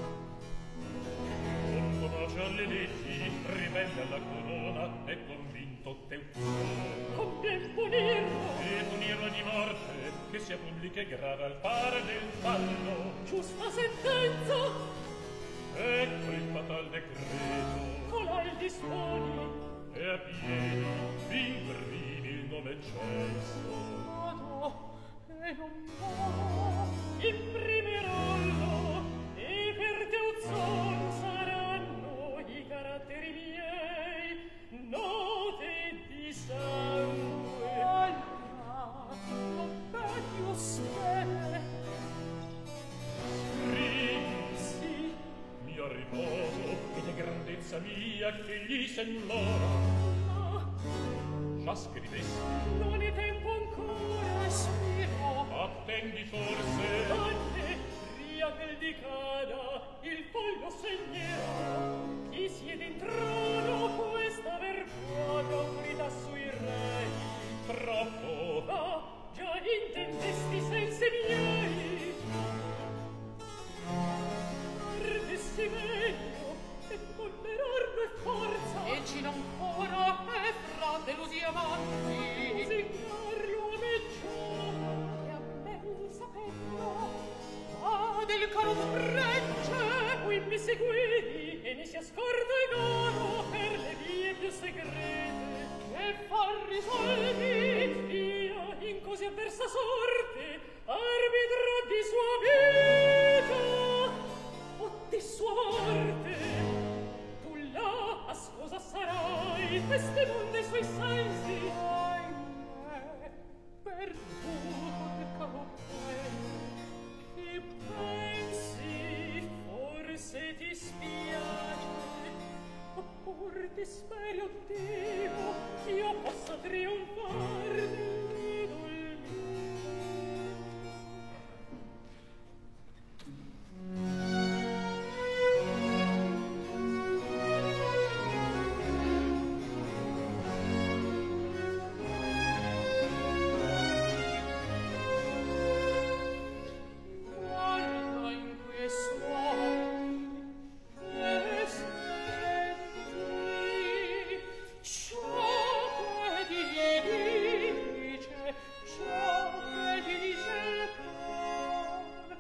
Non conosce alle leggi, ribelle alla corona, è convinto Teuzzone. Convien punirlo E punirlo di morte, che sia pubblica e grave al pare del fallo. giusta sentenza, Ecco il fatal decreto, colà il disponi. e a piedi v'imprimi il nome cesso. Vado e non va, imprimerollo, e per Teuzzon saranno i caratteri miei, note di sangue. Allora, non meglio spere. Sì, mio riposo, ed è grandezza mia che gli s'enlora. Già scrivessi, Non è tempo ancora, spiro. attendi forse. Donne, pria che il dicada, il foglio segnerà. Chi siede in trono, questa vergogna autorità sui re. Troppo, Ah, già intendesti sensi miei. Ardessi meglio, e ponderarlo è forza. E ci non ancora, è fra delusi amanti. Lusingarlo a me già, e a me il sapendo. Ah, del caro regge, qui mi segui, e ne si ascorda in oro per le vie più segrete. Che far risolvi, io in così avversa sorte, arbitra di sua vita o di sua morte. Tu là a sposa sarai, testimone dei suoi sensi. Ahimè, perduto del caro che pensi, forse ti spiace, oppur ti speri, oh Dio, ch'io possa trionfar nell'idol guarda in questo e senti ciò che dice, ciò che dice il cor.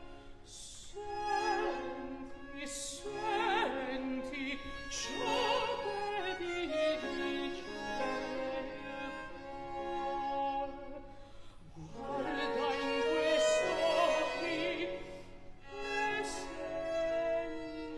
Senti, senti ciò che dice il cor. Guarda in questo occhi e senti.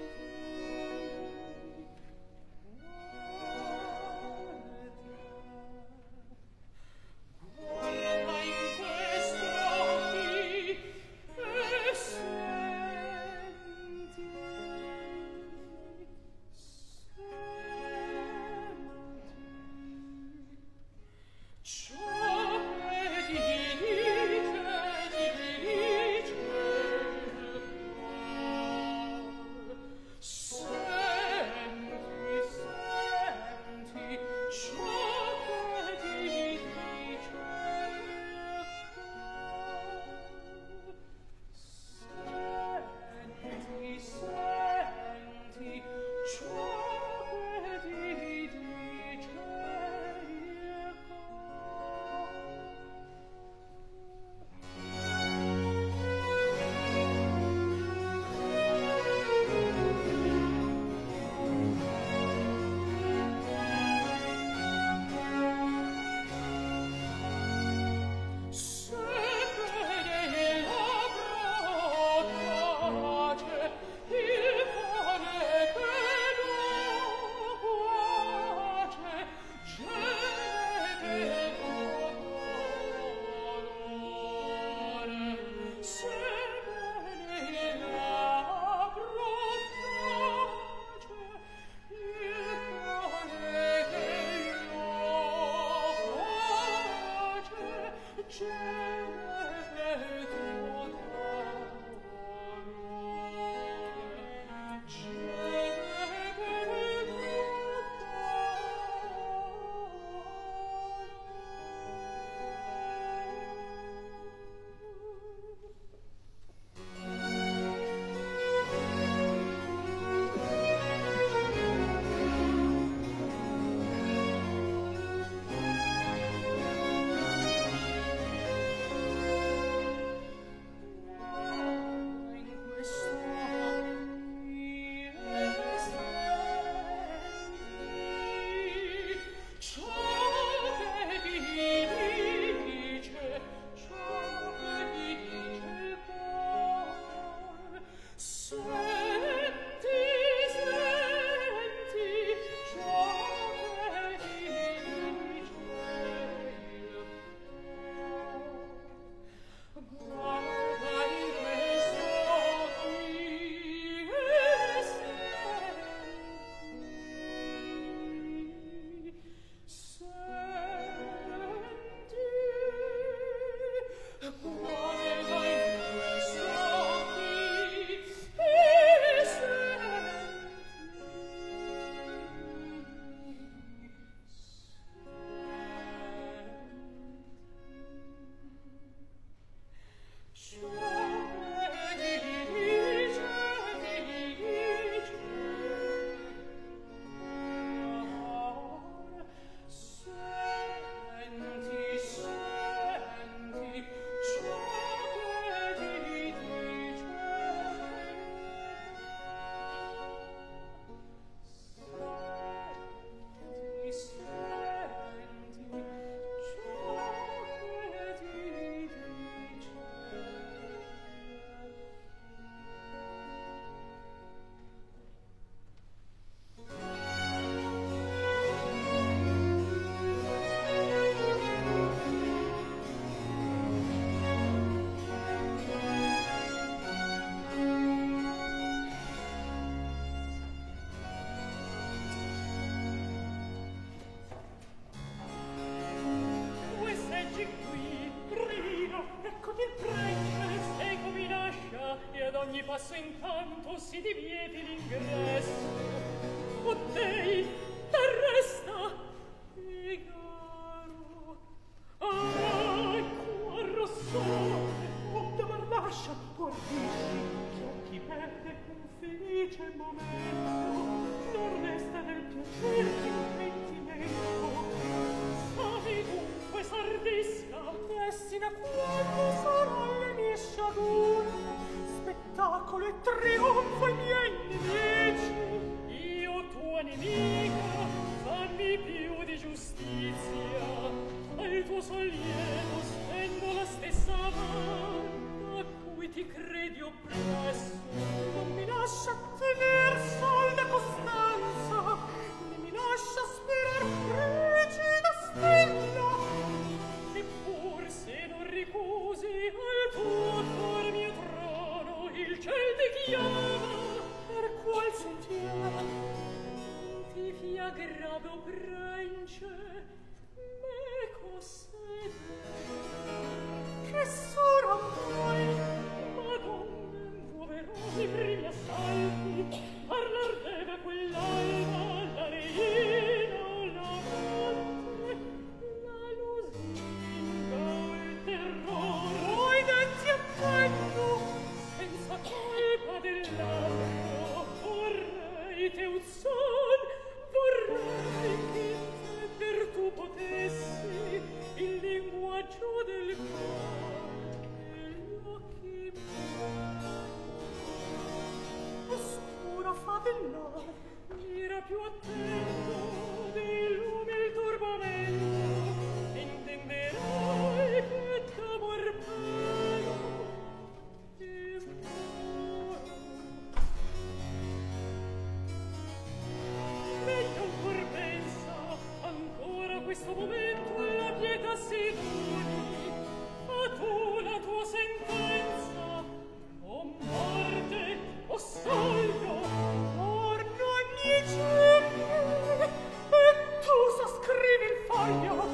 Guarda in questo occhi e senti. Ciò che dice il cor. Senti, senti ciò che dice il cor. Senti, senti ciò che dice il cor. Se crede la brace, il pane che non guace, gete d'onore. Se crede la brace, il pane che non guace, gete passo intanto si divieti l'ingresso. Potei t'arresta e caro. Qua rossore o te lascia guardisci che chi perde un felice momento non resta nel piacere che un pentimento. Sai dunque sardisca dessina quando sarà le mie sciagure spettacolo e trionfo ai miei nemici. Io tua nemica fammi più di giustizia, al tuo sollievo stendo la stessa mano a cui ti credi oppresso. Non mi lascia tener salda costanza, né mi lascia sperar frigida stella. Eppur se non ricusi al tuo cor mio trono, il ciel ti chiama per qual sentiero ti fia grave prince meco sede che sarà mai madonna muoverosi primi assalti parlar deve quell'alba la reina o l'amante la lusinga il terrore o i denti a penno senza colpa dell'altro vorrei Teuzzon vorrei che te per tu potessi il linguaggio del cuore e gli occhi miei oscura favellare mira più attento di lume il turbamento intenderai che d'amor peno e muoro. Meglio ancor pensa, ancora questo momento la pietà si doni, a tu la tua sentenza, o morte o saldo, torno a Nicene, e tu sascrivi il foglio.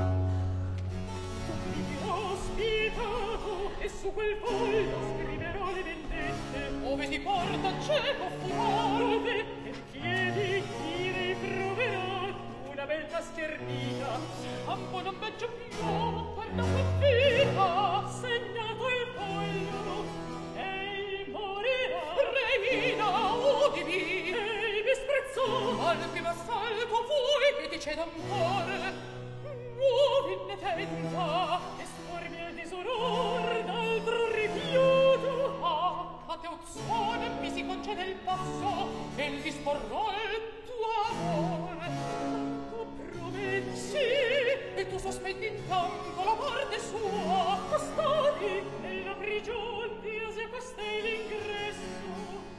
Tu mi dirò spietato, e su quel foglio scriverò le vendette, ove ti porta cieco furore, e chiedi chi riproverà una belta schernita, ambo non veggio più per la vita, segnato il foglio, ei morirà, reina, udimi, ei disprezzò, al primo assalto vuoi che ti ceda ancora, muovi tenta, e stormi al disonor d'altro rifiuto, a Teuzzone mi si concede il passo, e disporrò il tuo amore. Tu prometti, e tu sospetti intanto la morte sua, custodi nella prigione di Asia costei l'ingresso.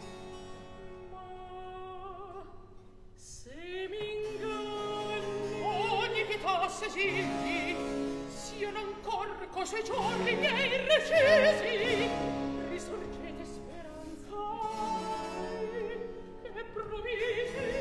Ma se m'inganno ogni pietà s'esigli, siano ancor co' suoi giorni miei recisi, risorgete speranza che proviti.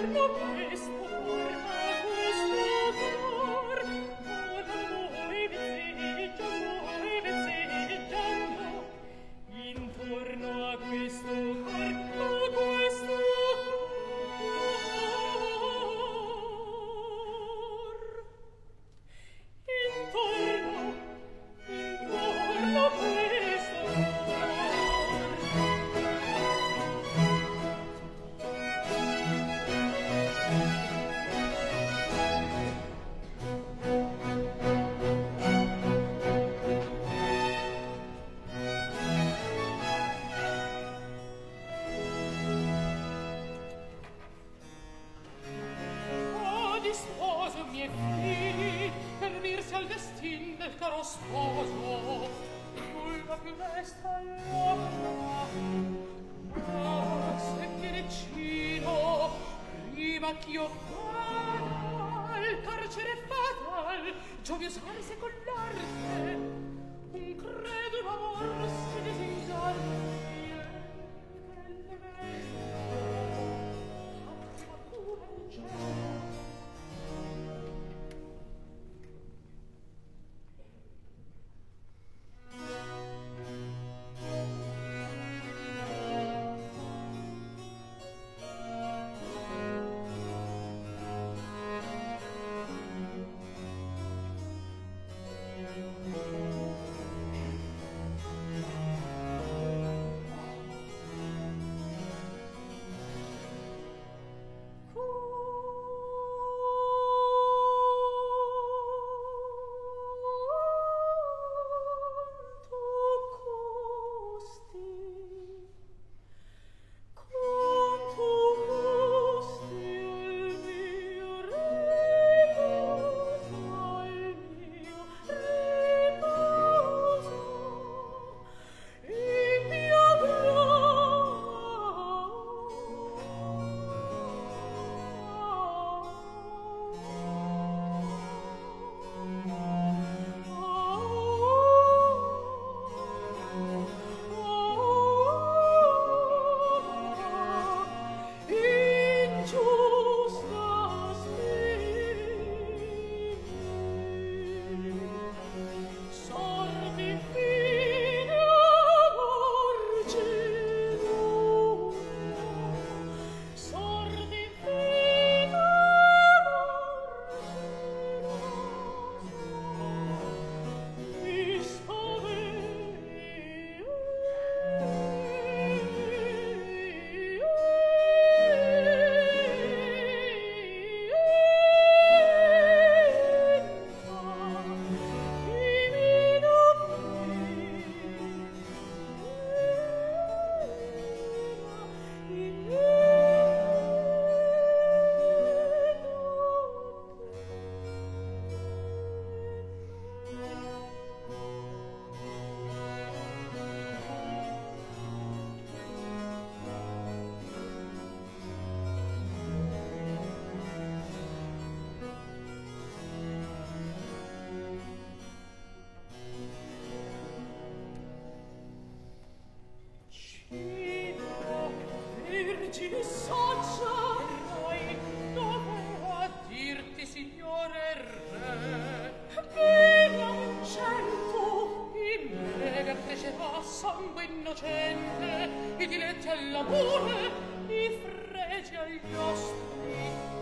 sangue innocente, i diletti all'amore, i fregi agli ostri.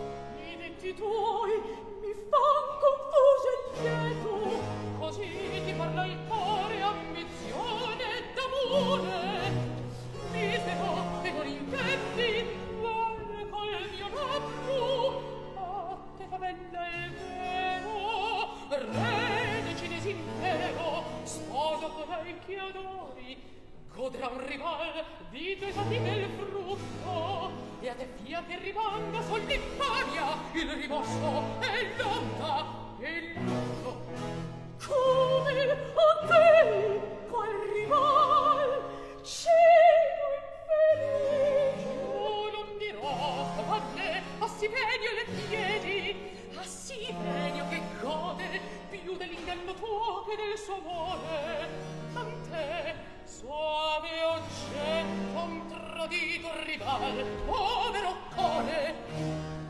I detti tuoi mi fan confuso e lieto, così ti parla il cuore, ambizione e d'amore. Misero e non intendi, guarda col mio labbro, a te fa bella e vero, re decide s'impero, sposo colei che adori, godrà un rival di tue fatiche il frutto, e a te fia che rimanga sol l'infamia, il rimorso e l'onta e l'utto. Come a te qual rival, cielo infelice, io non dirò a me, a Sipenio le piedi, a Sipenio che gode più dell'inganno tuo che del suo amore. Tant'è, suave oggetto, un tradito rival, povero core,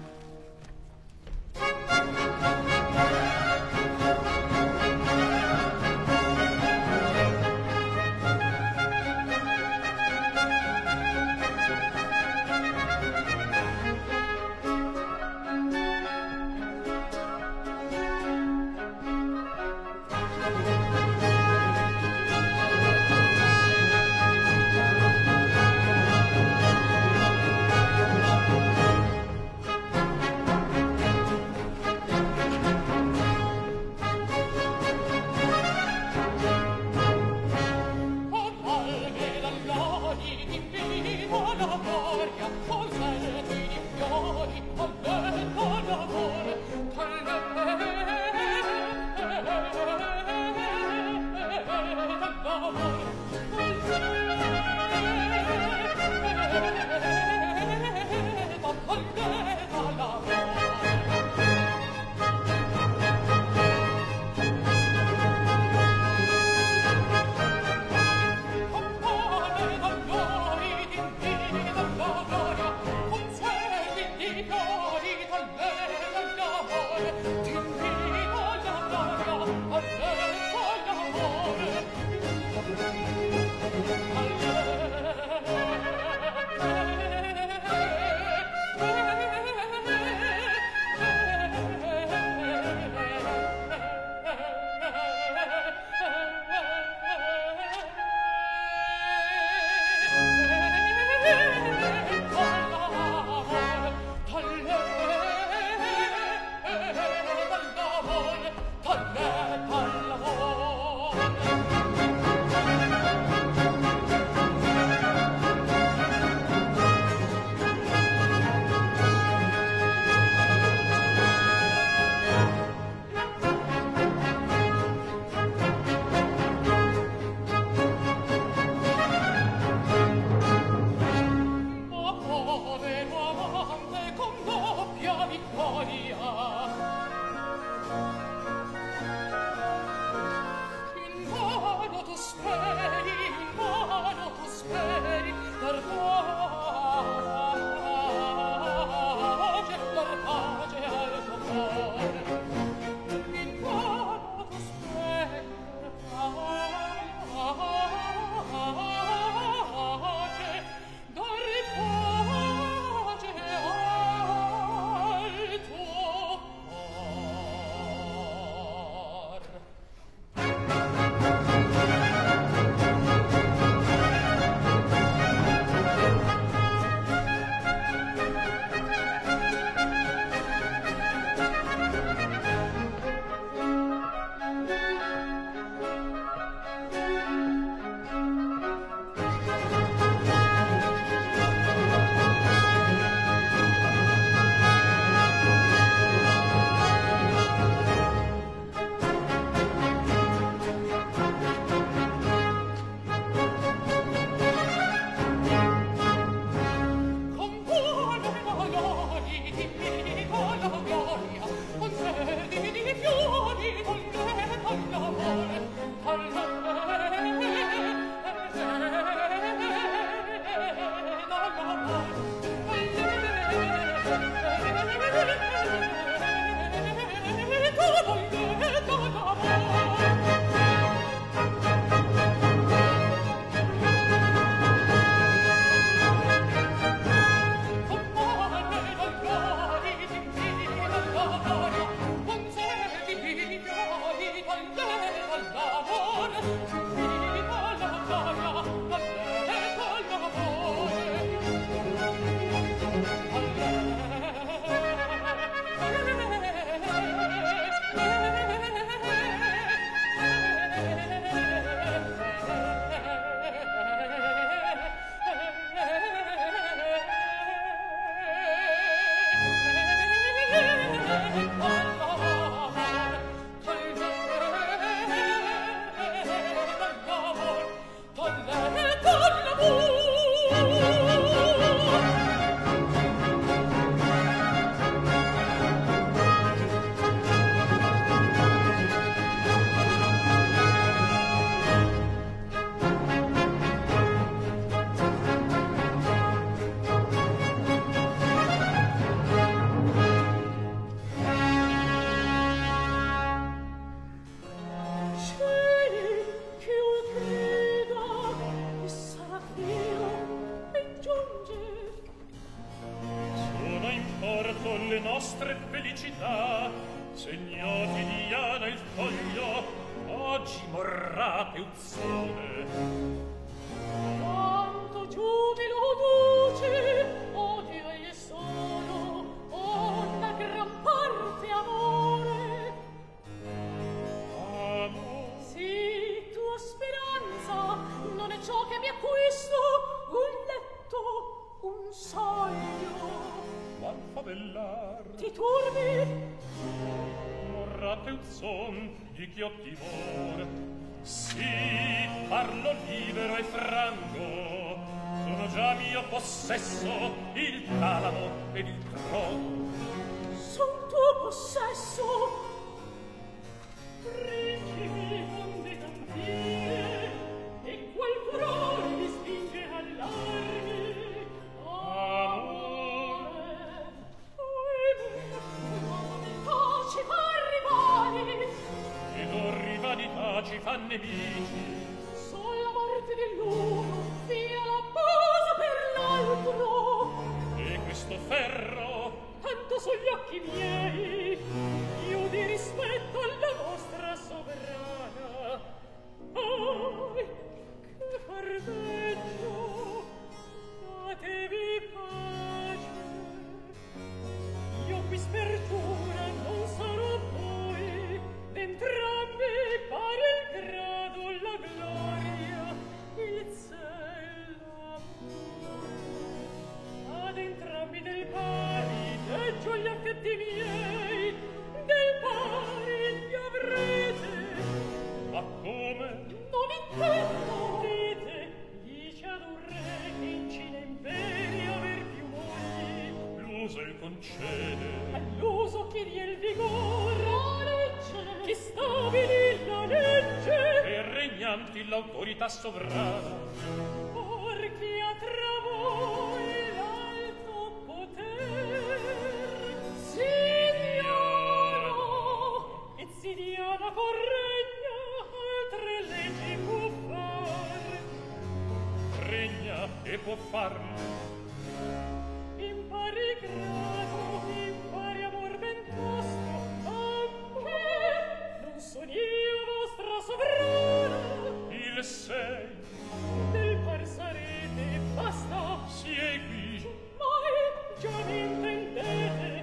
Amore, fra nemici. Sol la morte dell'uno sia la posa per l'altro. E questo ferro, tanto sugli occhi miei, io di rispetto alla vostra sovrana. Ai, che fardeggio, datevi pace. Io qui spertura non sarò voi, d'entrambi pari il grado, la gloria, il cielo, ad entrambi del pari deggio gli affetti miei, del pari li avrete. Ma come? Non intendo, dite, dice ad un re che incina imperi aver più mogli. L'uso il concede, all'uso chi dia il vigore, la legge, chi stabili la legge, e regnanti l'autorità sovrana. Or chi ha tra voi l'alto poter, Sidiano, e Sidiana corregna, altre leggi può fare. Regna e può farlo in pari grado, in pari amor ben tosto, a me non son io vostra sovrana. Il sei del par sarete, basta, siei qui, mai già mi intendete.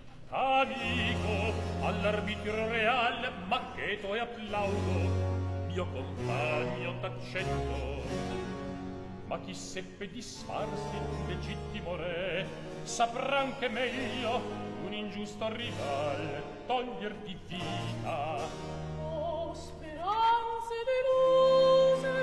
Amico, all'arbitrio real, maccheto e applaudo. mio compagno t'accetto, ma chi seppe disfarsi d'un legittimo re saprà anche meglio un ingiusto rival toglier di vita. Oh, speranze deluse,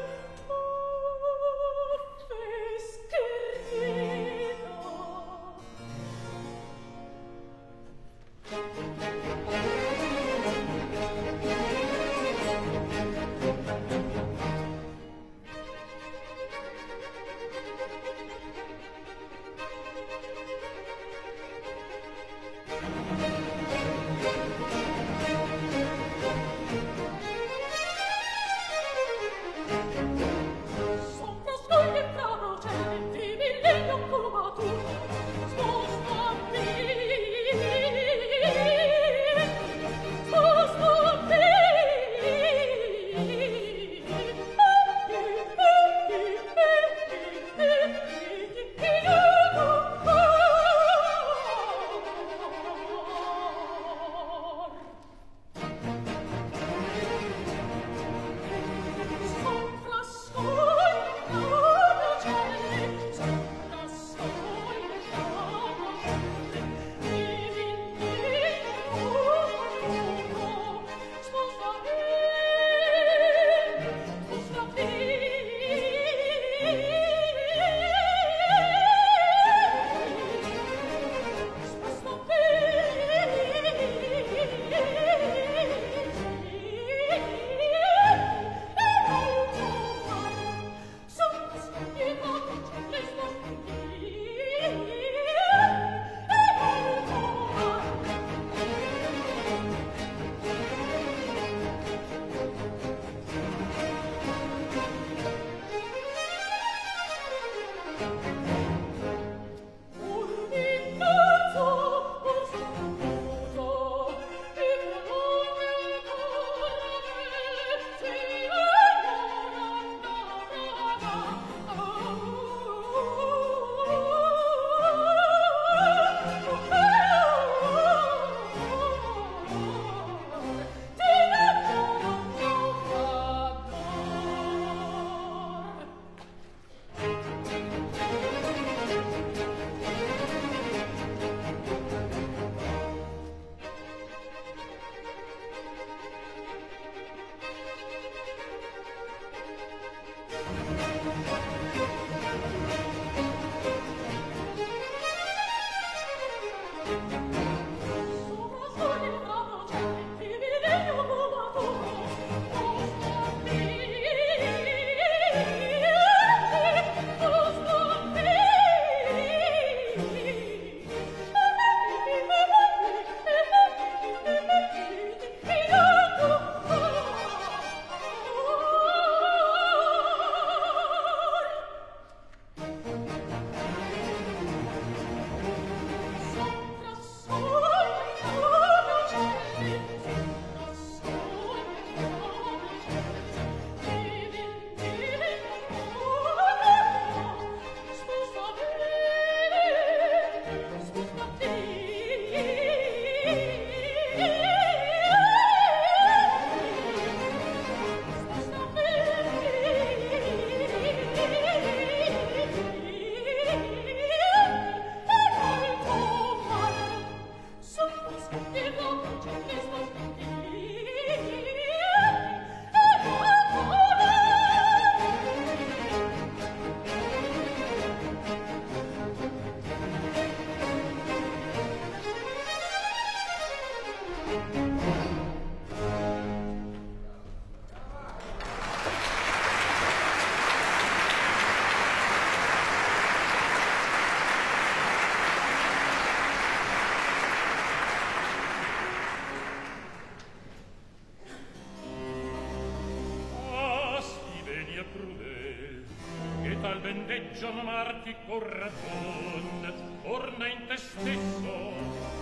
vendeggio non arti con ragion, torna in te stesso.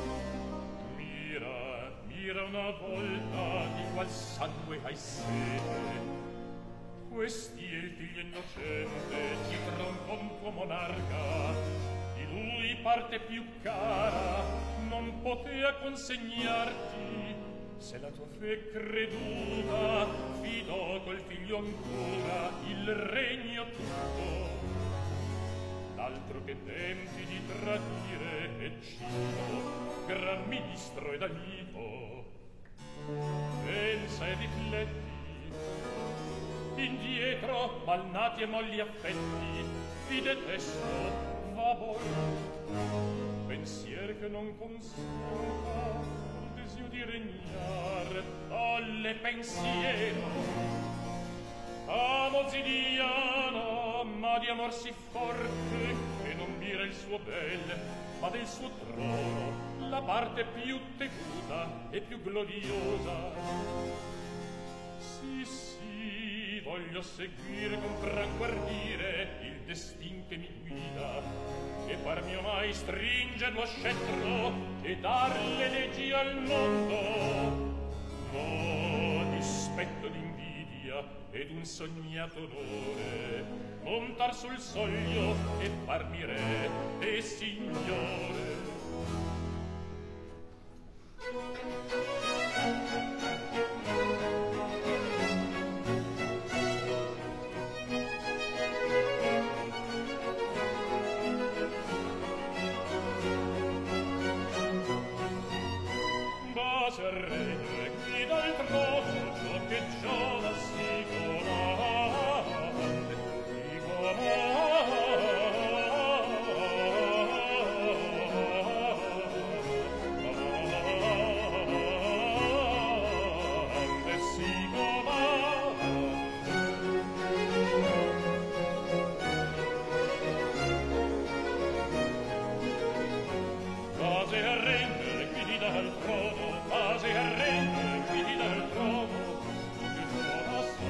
Mira, mira una volta di qual sangue hai sete. Questi è il figlio innocente, ti tronca un tuo monarca, di lui parte più cara, non potea consegnarti, se la tua fe creduta fidò col figlio ancora il regno tutto, l'altro che tempi di tradire e cibo, gran ministro ed amico. Pensa e rifletti, indietro malnati e molli affetti, vi detesto, favor, pensier che non consenta il desio di regnar, tolle pensiero. Amo Zidiana, ma di amor si forte che non mira il suo bel, ma del suo trono la parte più temuta e più gloriosa. Sì, sì, voglio seguire con franguardire il destin che mi guida e par mio mai stringe lo scettro e dar le leggi al mondo. Ma dispetto d'invidia ed un sognato onore, montar sul soglio e farmi re e signore. Base al regno e qui dal trono ciò che giova si comande, Base al regno e qui dal trono, base al regno e qui dal trono, che giova si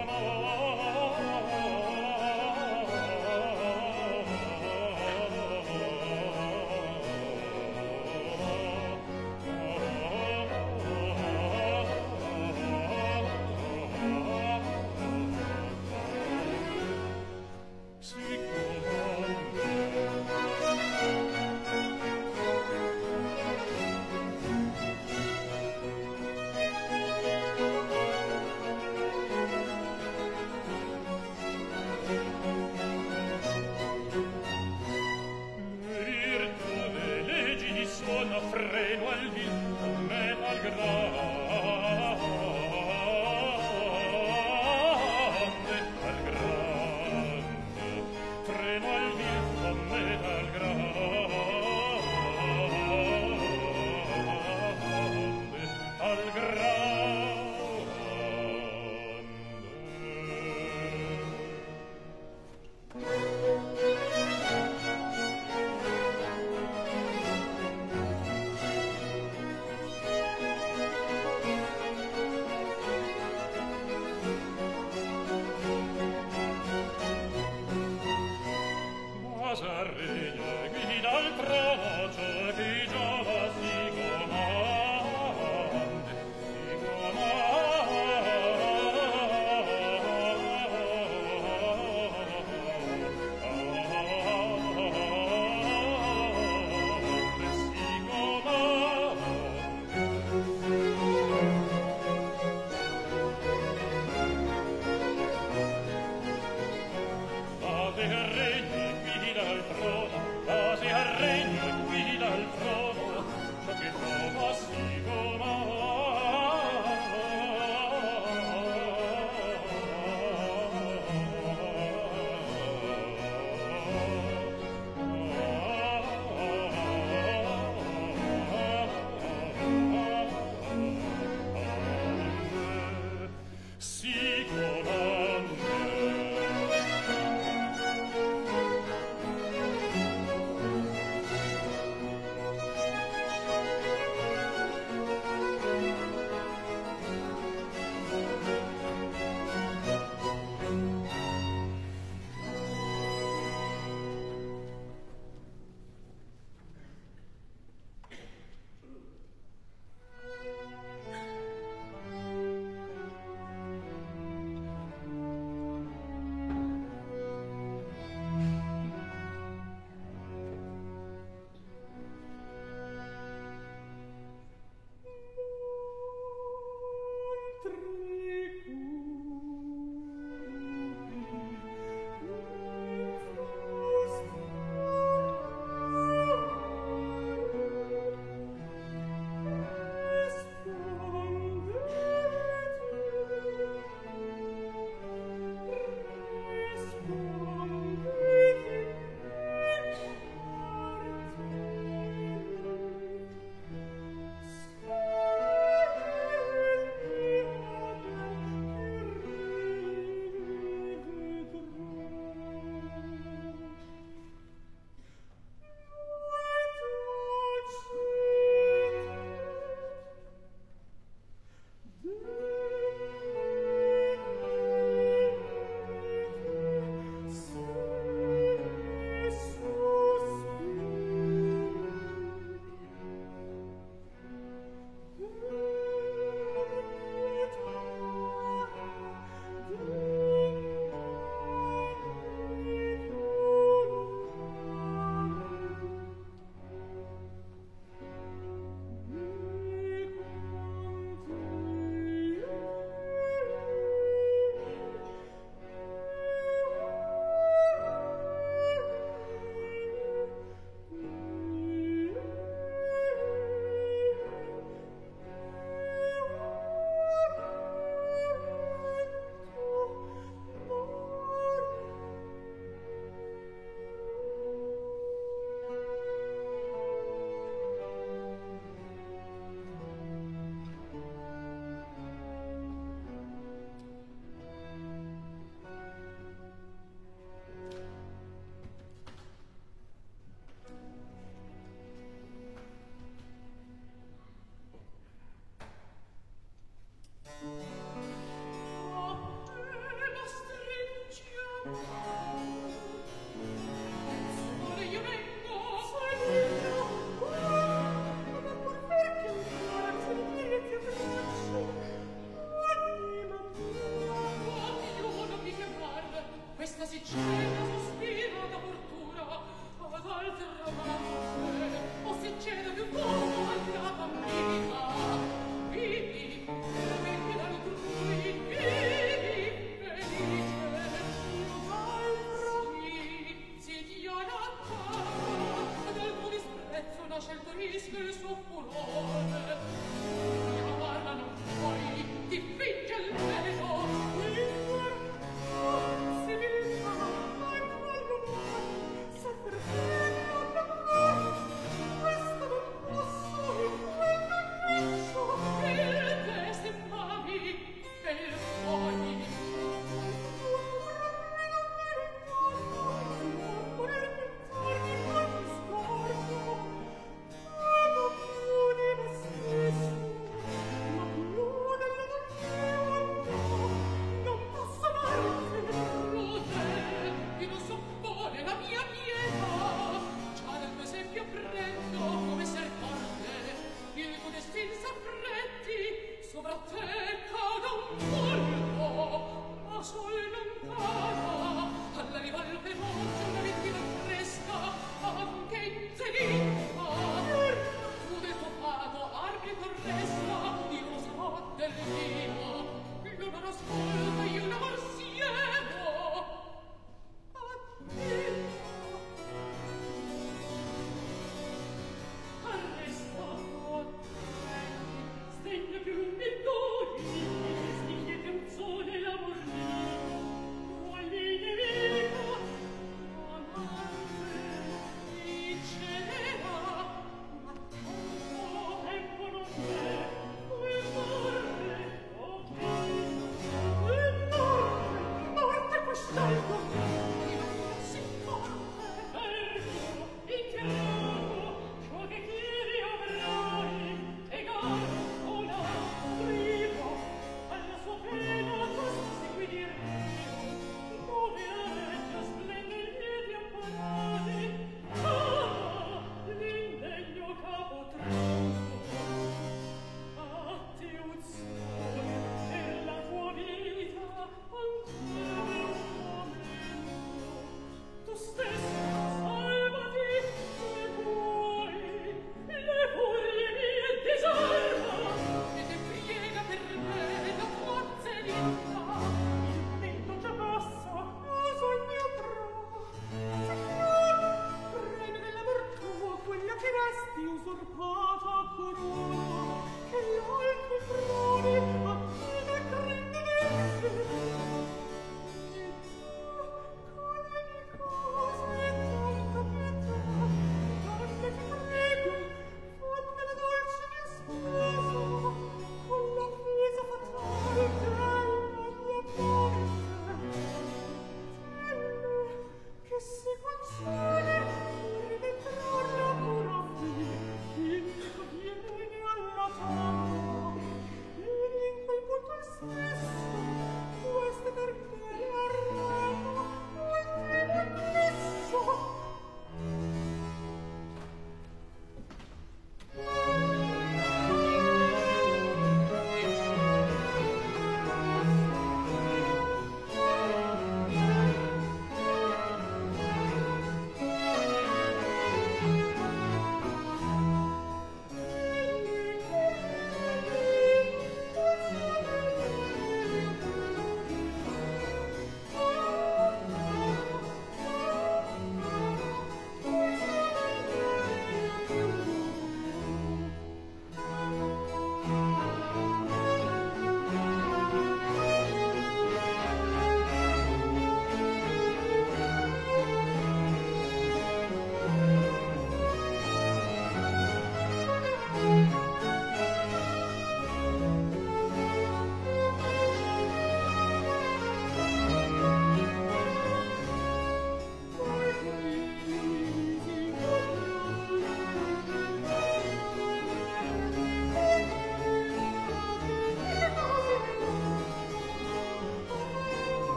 freno al vil, me al grande, freno al vil, me al grande.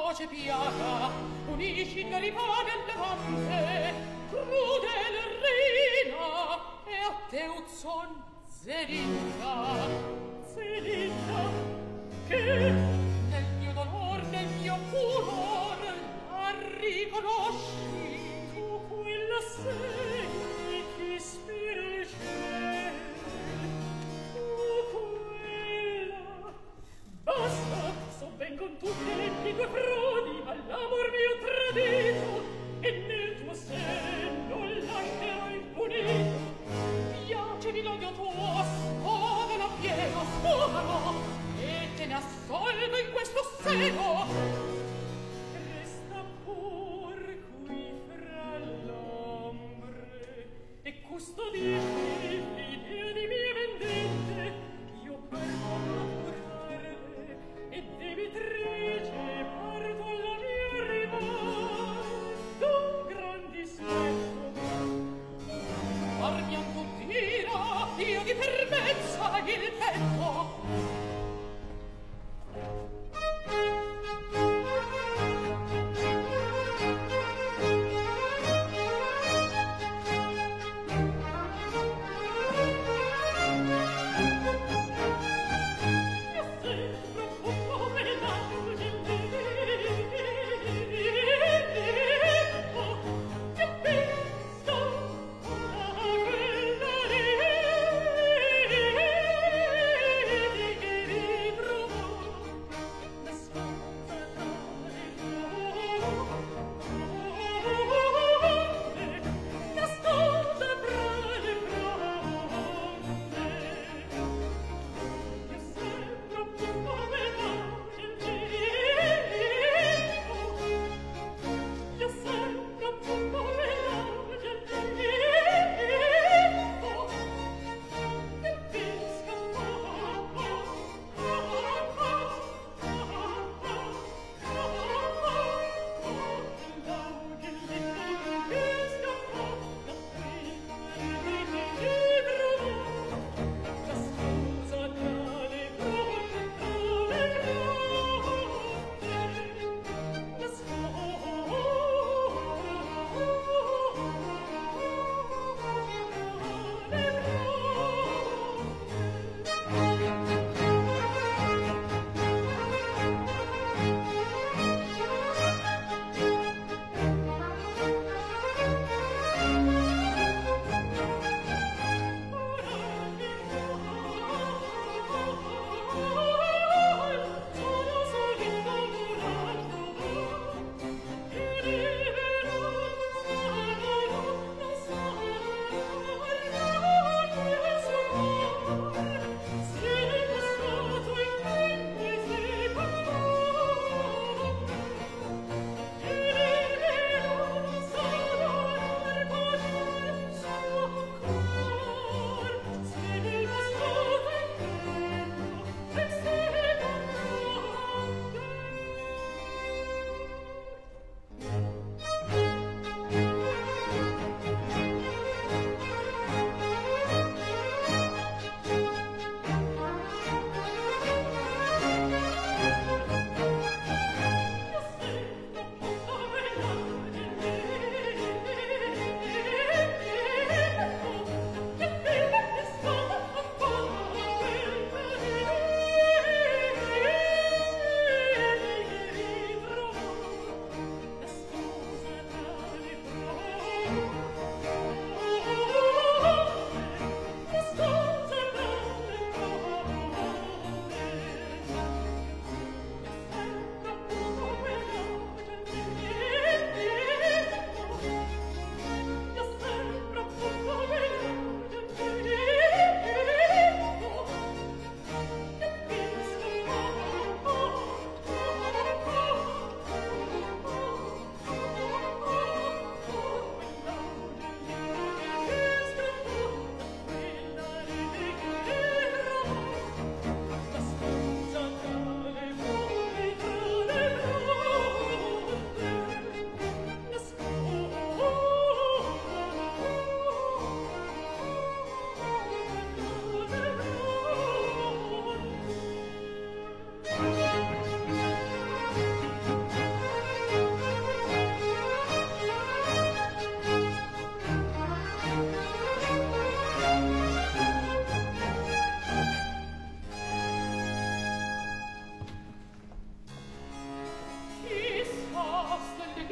feroce piaga unisci Garibaldi e Levante, crudele reina e a Teuzzon Zelinda, che nel mio dolor, nel mio furor la riconosci. Tu quella sei che spira il cielo, tu quella. Basta, sovvengon tutte le tue frodi all'amor mio tradito, e nel tuo sen non lascerò impunito. Piacevi l'odio tuo, sfogalo appieno, sfogalo, e te ne assolvo in questo seno.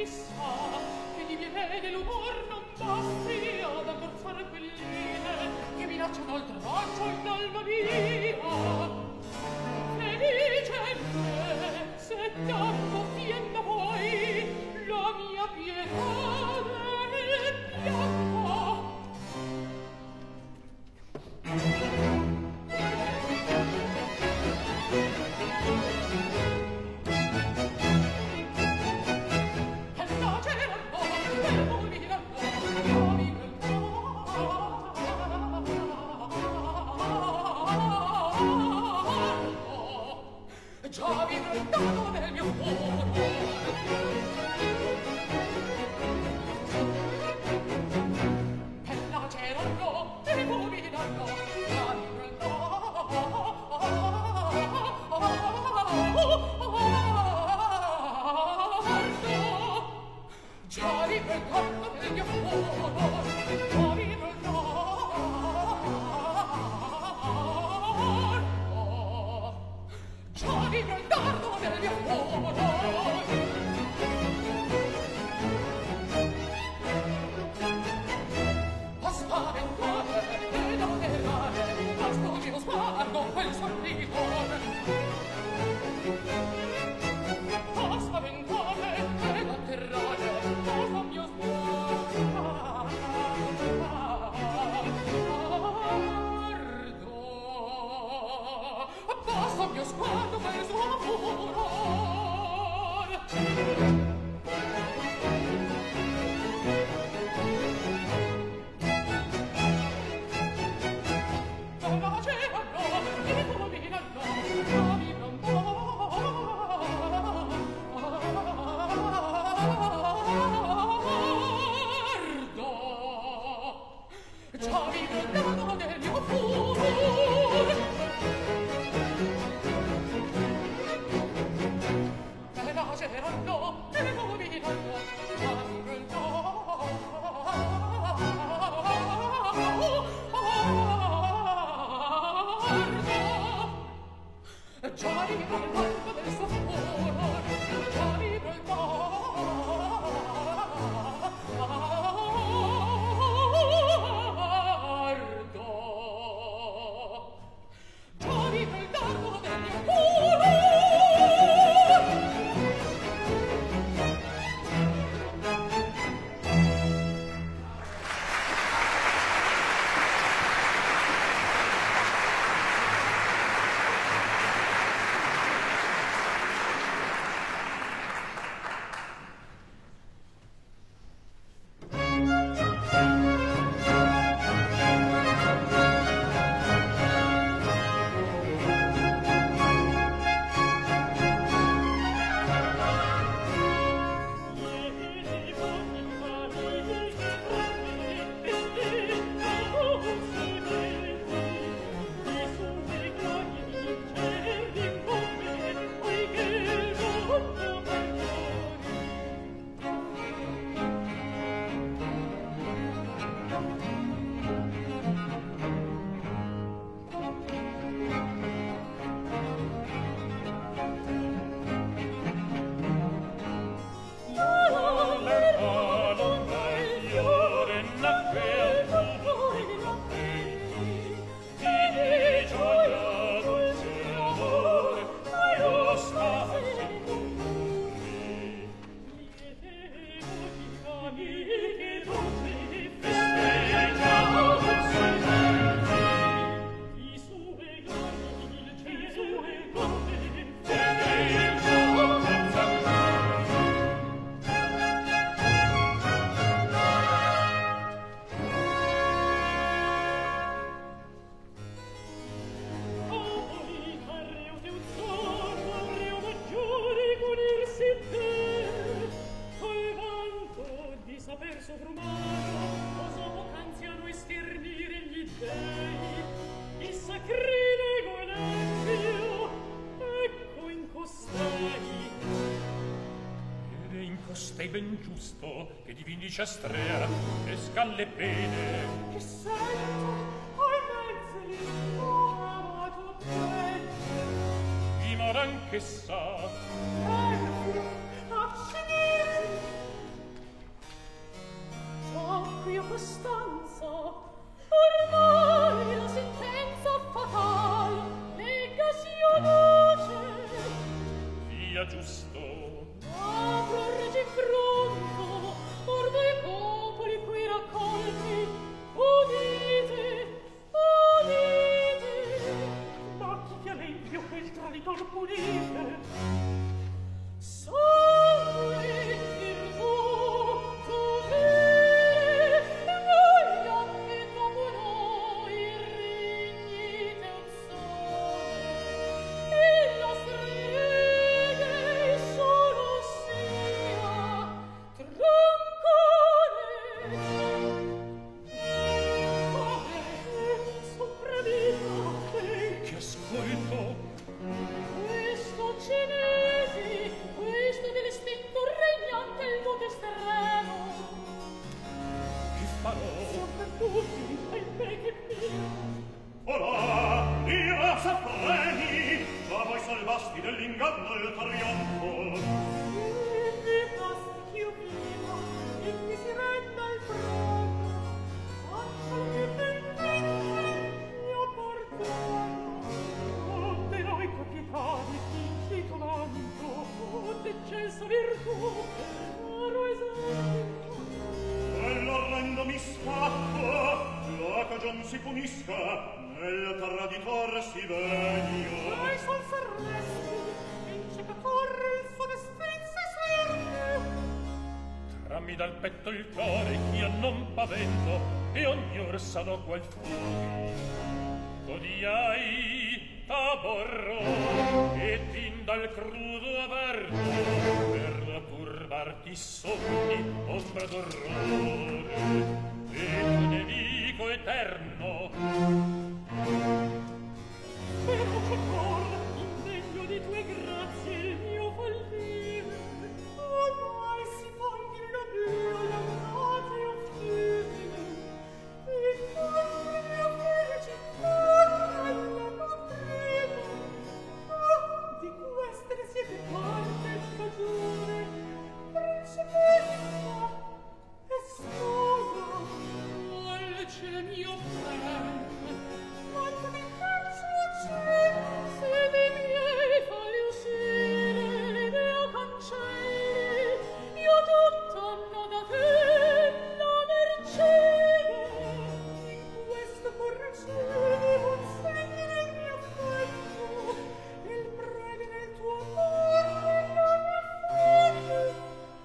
chi sa che di piede l'umor non basti ad ammorzare quell'ine che minacciano oltraggio in alma mia. Felice me, se tanto tienda voi la mia pietà e pianto. Già vi brindavo nel mio cuore. E la c'erano e voi danno. Già vi Già vi brindavo nel mio cuore. Già vi Già vi brindavo nel mio cuore. A spaventate ed a terrare, a sfuggire sguardo quel sorricone. A spaventate ed a terrare, a mio sguardo. Basta mio sguardo per suo furor. Già vi brindavo nel mio furor. E la c'erano e voi danno. Già vi brindavo. Già vi brindavo del suo furor. Già vi Costei ben giusto che di vindice astrea e scalle bene. Che sento ai mezzi l'ho amato bene. Dimoran che sa Accidenti Quell'orrendo mi scappo, la cagion si punisca, nel traditor si venio. Lei sol farresti, incecatore il suo destin si serte. Trammi dal petto il cuore ch'io non pavento, e ogni orsa do qual fuggi. Odiai t'aborro, e tin dal crudo averno, per turbarti sogni, ombra d'orrore, e tu nemico eterno. Feroce cor, indegno di tue grazie il mio fallire, ormai si compie l'oblio l'amate offrire, e quando mia felice torna la nutrire. Ah, di queste ne siete parte e stagione, principessa e sposa, dolce mio ben. Quanto mi faccio uccidere, se dei miei fai uscire dei cancelli, io tutto da te la mercede. In questo corregge consegni nel mio affetto, il premi nel tuo amore non affetti.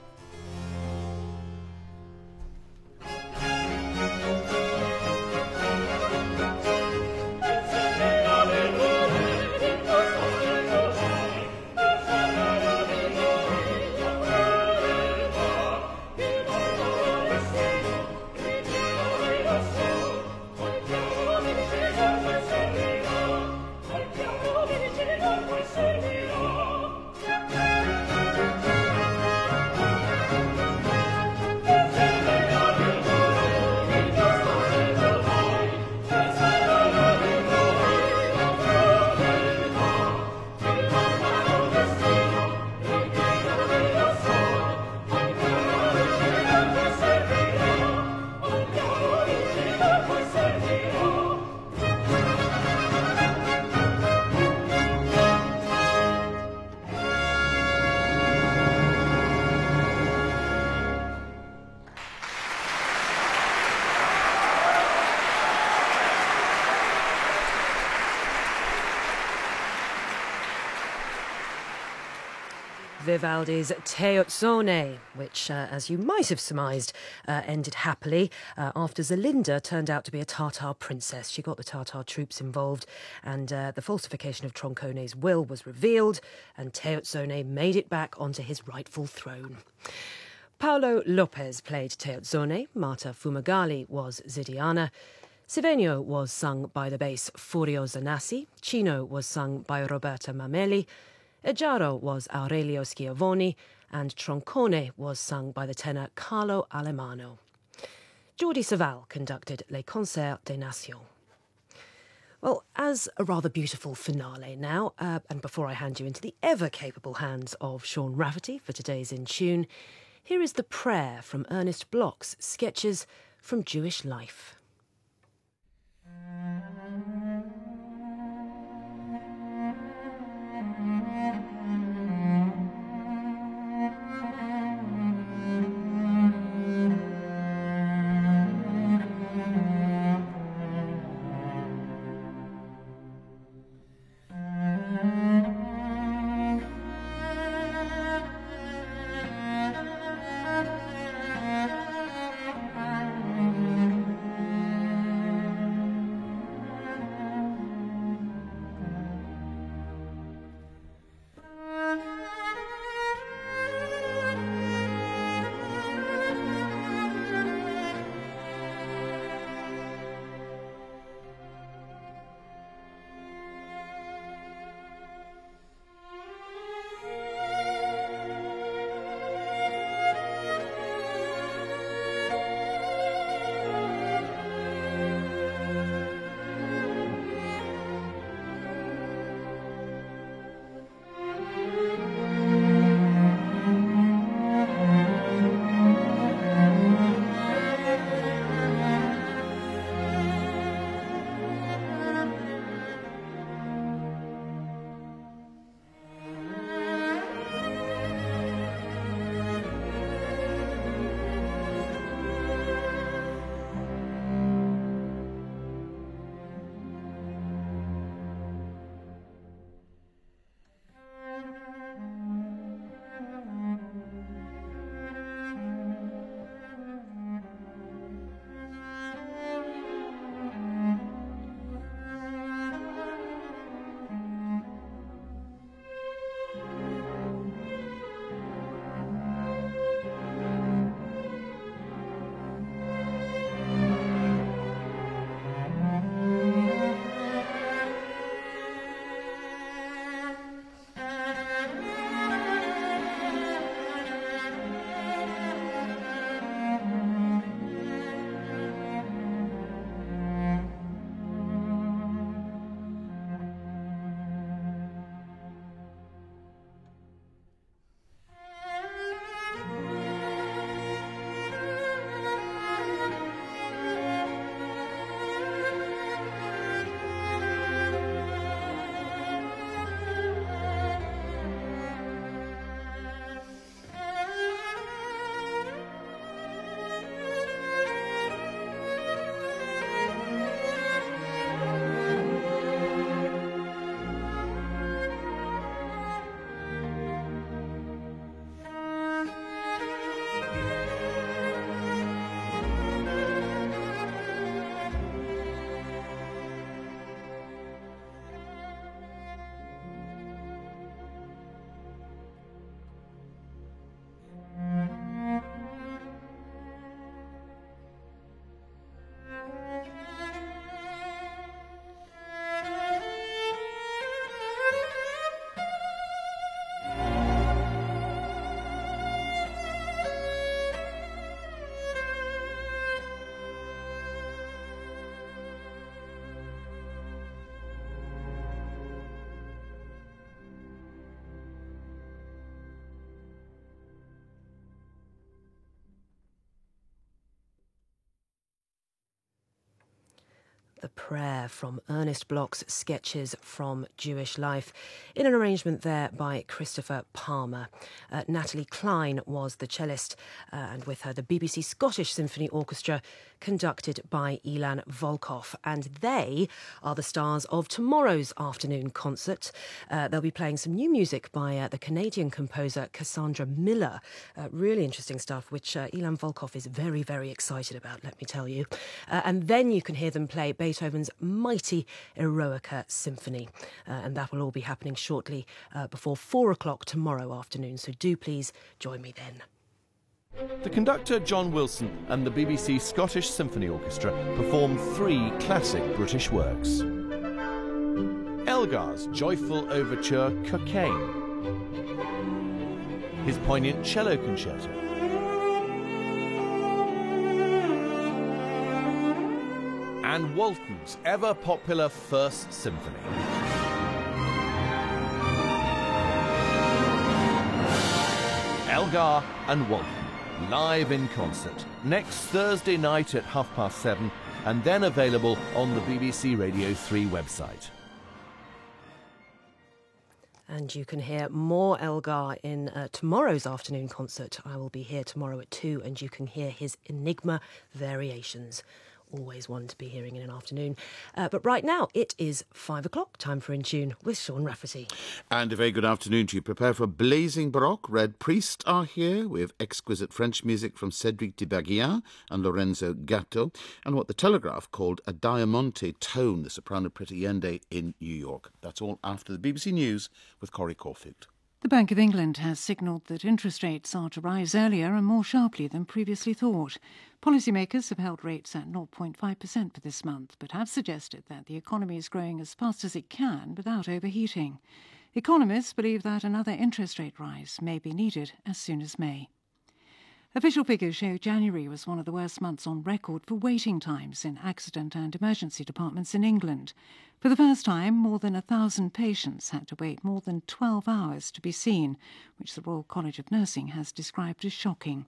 Vivaldi's Teotzone, which, as you might have surmised, ended happily after Zelinda turned out to be a Tatar princess. She got the Tatar troops involved, and the falsification of Troncone's will was revealed, and Teotzone made it back onto his rightful throne. Paolo Lopez played Teotzone, Marta Fumagalli was Zidiana, Sivenio was sung by the bass Furio Zanassi, Cino was sung by Roberta Mameli, Egiaro was Aurelio Schiavoni, and Troncone was sung by the tenor Carlo Alemano. Jordi Savall conducted Les Concerts des Nations. Well, as a rather beautiful finale now, and before I hand you into the ever-capable hands of Sean Rafferty for today's In Tune, here is the prayer from Ernest Bloch's Sketches from Jewish Life. The Prayer from Ernest Bloch's Sketches from Jewish Life, in an arrangement there by Christopher Palmer. Natalie Klein was the cellist, and with her the BBC Scottish Symphony Orchestra, conducted by Ilan Volkov. And they are the stars of tomorrow's afternoon concert. They'll be playing some new music by the Canadian composer Cassandra Miller. Really interesting stuff, which Ilan Volkov is very, very excited about, let me tell you. And then you can hear them play Beethoven's mighty Eroica Symphony. And that will all be happening shortly before 4 o'clock tomorrow afternoon. So do please join me then. The conductor John Wilson and the BBC Scottish Symphony Orchestra perform 3 classic British works. Elgar's joyful overture Cockaigne, his poignant cello concerto, and Walton's ever-popular First Symphony. Elgar and Walton, live in concert, next Thursday night at 7:30, and then available on the BBC Radio 3 website. And you can hear more Elgar in tomorrow's afternoon concert. I will be here tomorrow at 2, and you can hear his Enigma Variations. Always one to be hearing in an afternoon. But right now, it is 5 o'clock, time for In Tune with Sean Rafferty. And a very good afternoon to you. Prepare for blazing baroque. Red Priest are here with exquisite French music from Cédric de Baguian and Lorenzo Gatto, and what the Telegraph called a Diamante tone, the soprano Prettyende in New York. That's all after the BBC News with Corrie Corfield. The Bank of England has signalled that interest rates are to rise earlier and more sharply than previously thought. Policymakers have held rates at 0.5% for this month, but have suggested that the economy is growing as fast as it can without overheating. Economists believe that another interest rate rise may be needed as soon as May. Official figures show January was one of the worst months on record for waiting times in accident and emergency departments in England. For the first time, more than 1,000 patients had to wait more than 12 hours to be seen, which the Royal College of Nursing has described as shocking.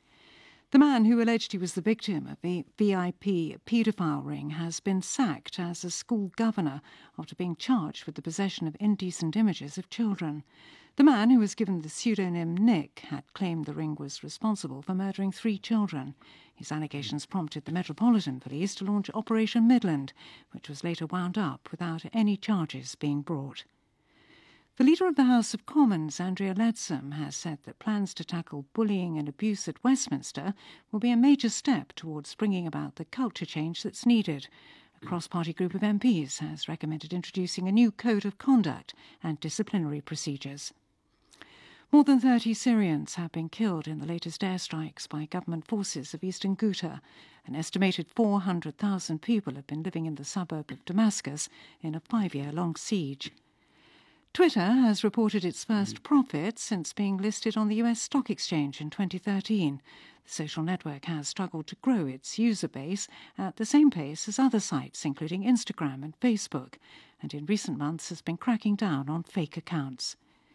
The man who alleged he was the victim of a VIP paedophile ring has been sacked as a school governor after being charged with the possession of indecent images of children. The man, who was given the pseudonym Nick, had claimed the ring was responsible for murdering 3 children. His allegations prompted the Metropolitan Police to launch Operation Midland, which was later wound up without any charges being brought. The Leader of the House of Commons, Andrea Leadsom, has said that plans to tackle bullying and abuse at Westminster will be a major step towards bringing about the culture change that's needed. A cross-party group of MPs has recommended introducing a new code of conduct and disciplinary procedures. More than 30 Syrians have been killed in the latest airstrikes by government forces of eastern Ghouta. An estimated 400,000 people have been living in the suburb of Damascus in a 5-year-long siege. Twitter has reported its first profit since being listed on the US stock exchange in 2013. The social network has struggled to grow its user base at the same pace as other sites, including Instagram and Facebook, and in recent months has been cracking down on fake accounts.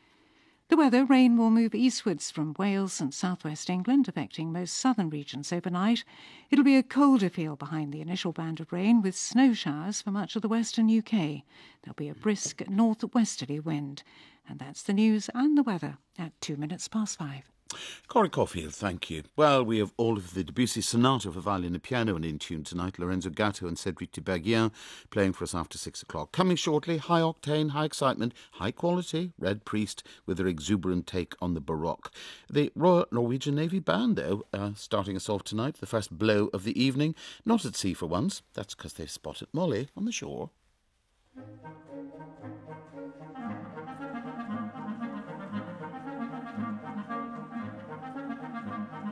The weather: rain will move eastwards from Wales and southwest England, affecting most southern regions overnight. It'll be a colder feel behind the initial band of rain, with snow showers for much of the western UK. There'll be a brisk northwesterly wind. And that's the news and the weather at 5:02. Corrie Corfield, thank you. Well, we have all of the Debussy Sonata for violin and piano and in tune tonight. Lorenzo Gatto and Cédric de Baguian playing for us after 6 o'clock. Coming shortly, high octane, high excitement, high quality, Red Priest with their exuberant take on the Baroque. The Royal Norwegian Navy Band, though, starting us off tonight, the first blow of the evening. Not at sea for once. That's because they've spotted Molly on the shore.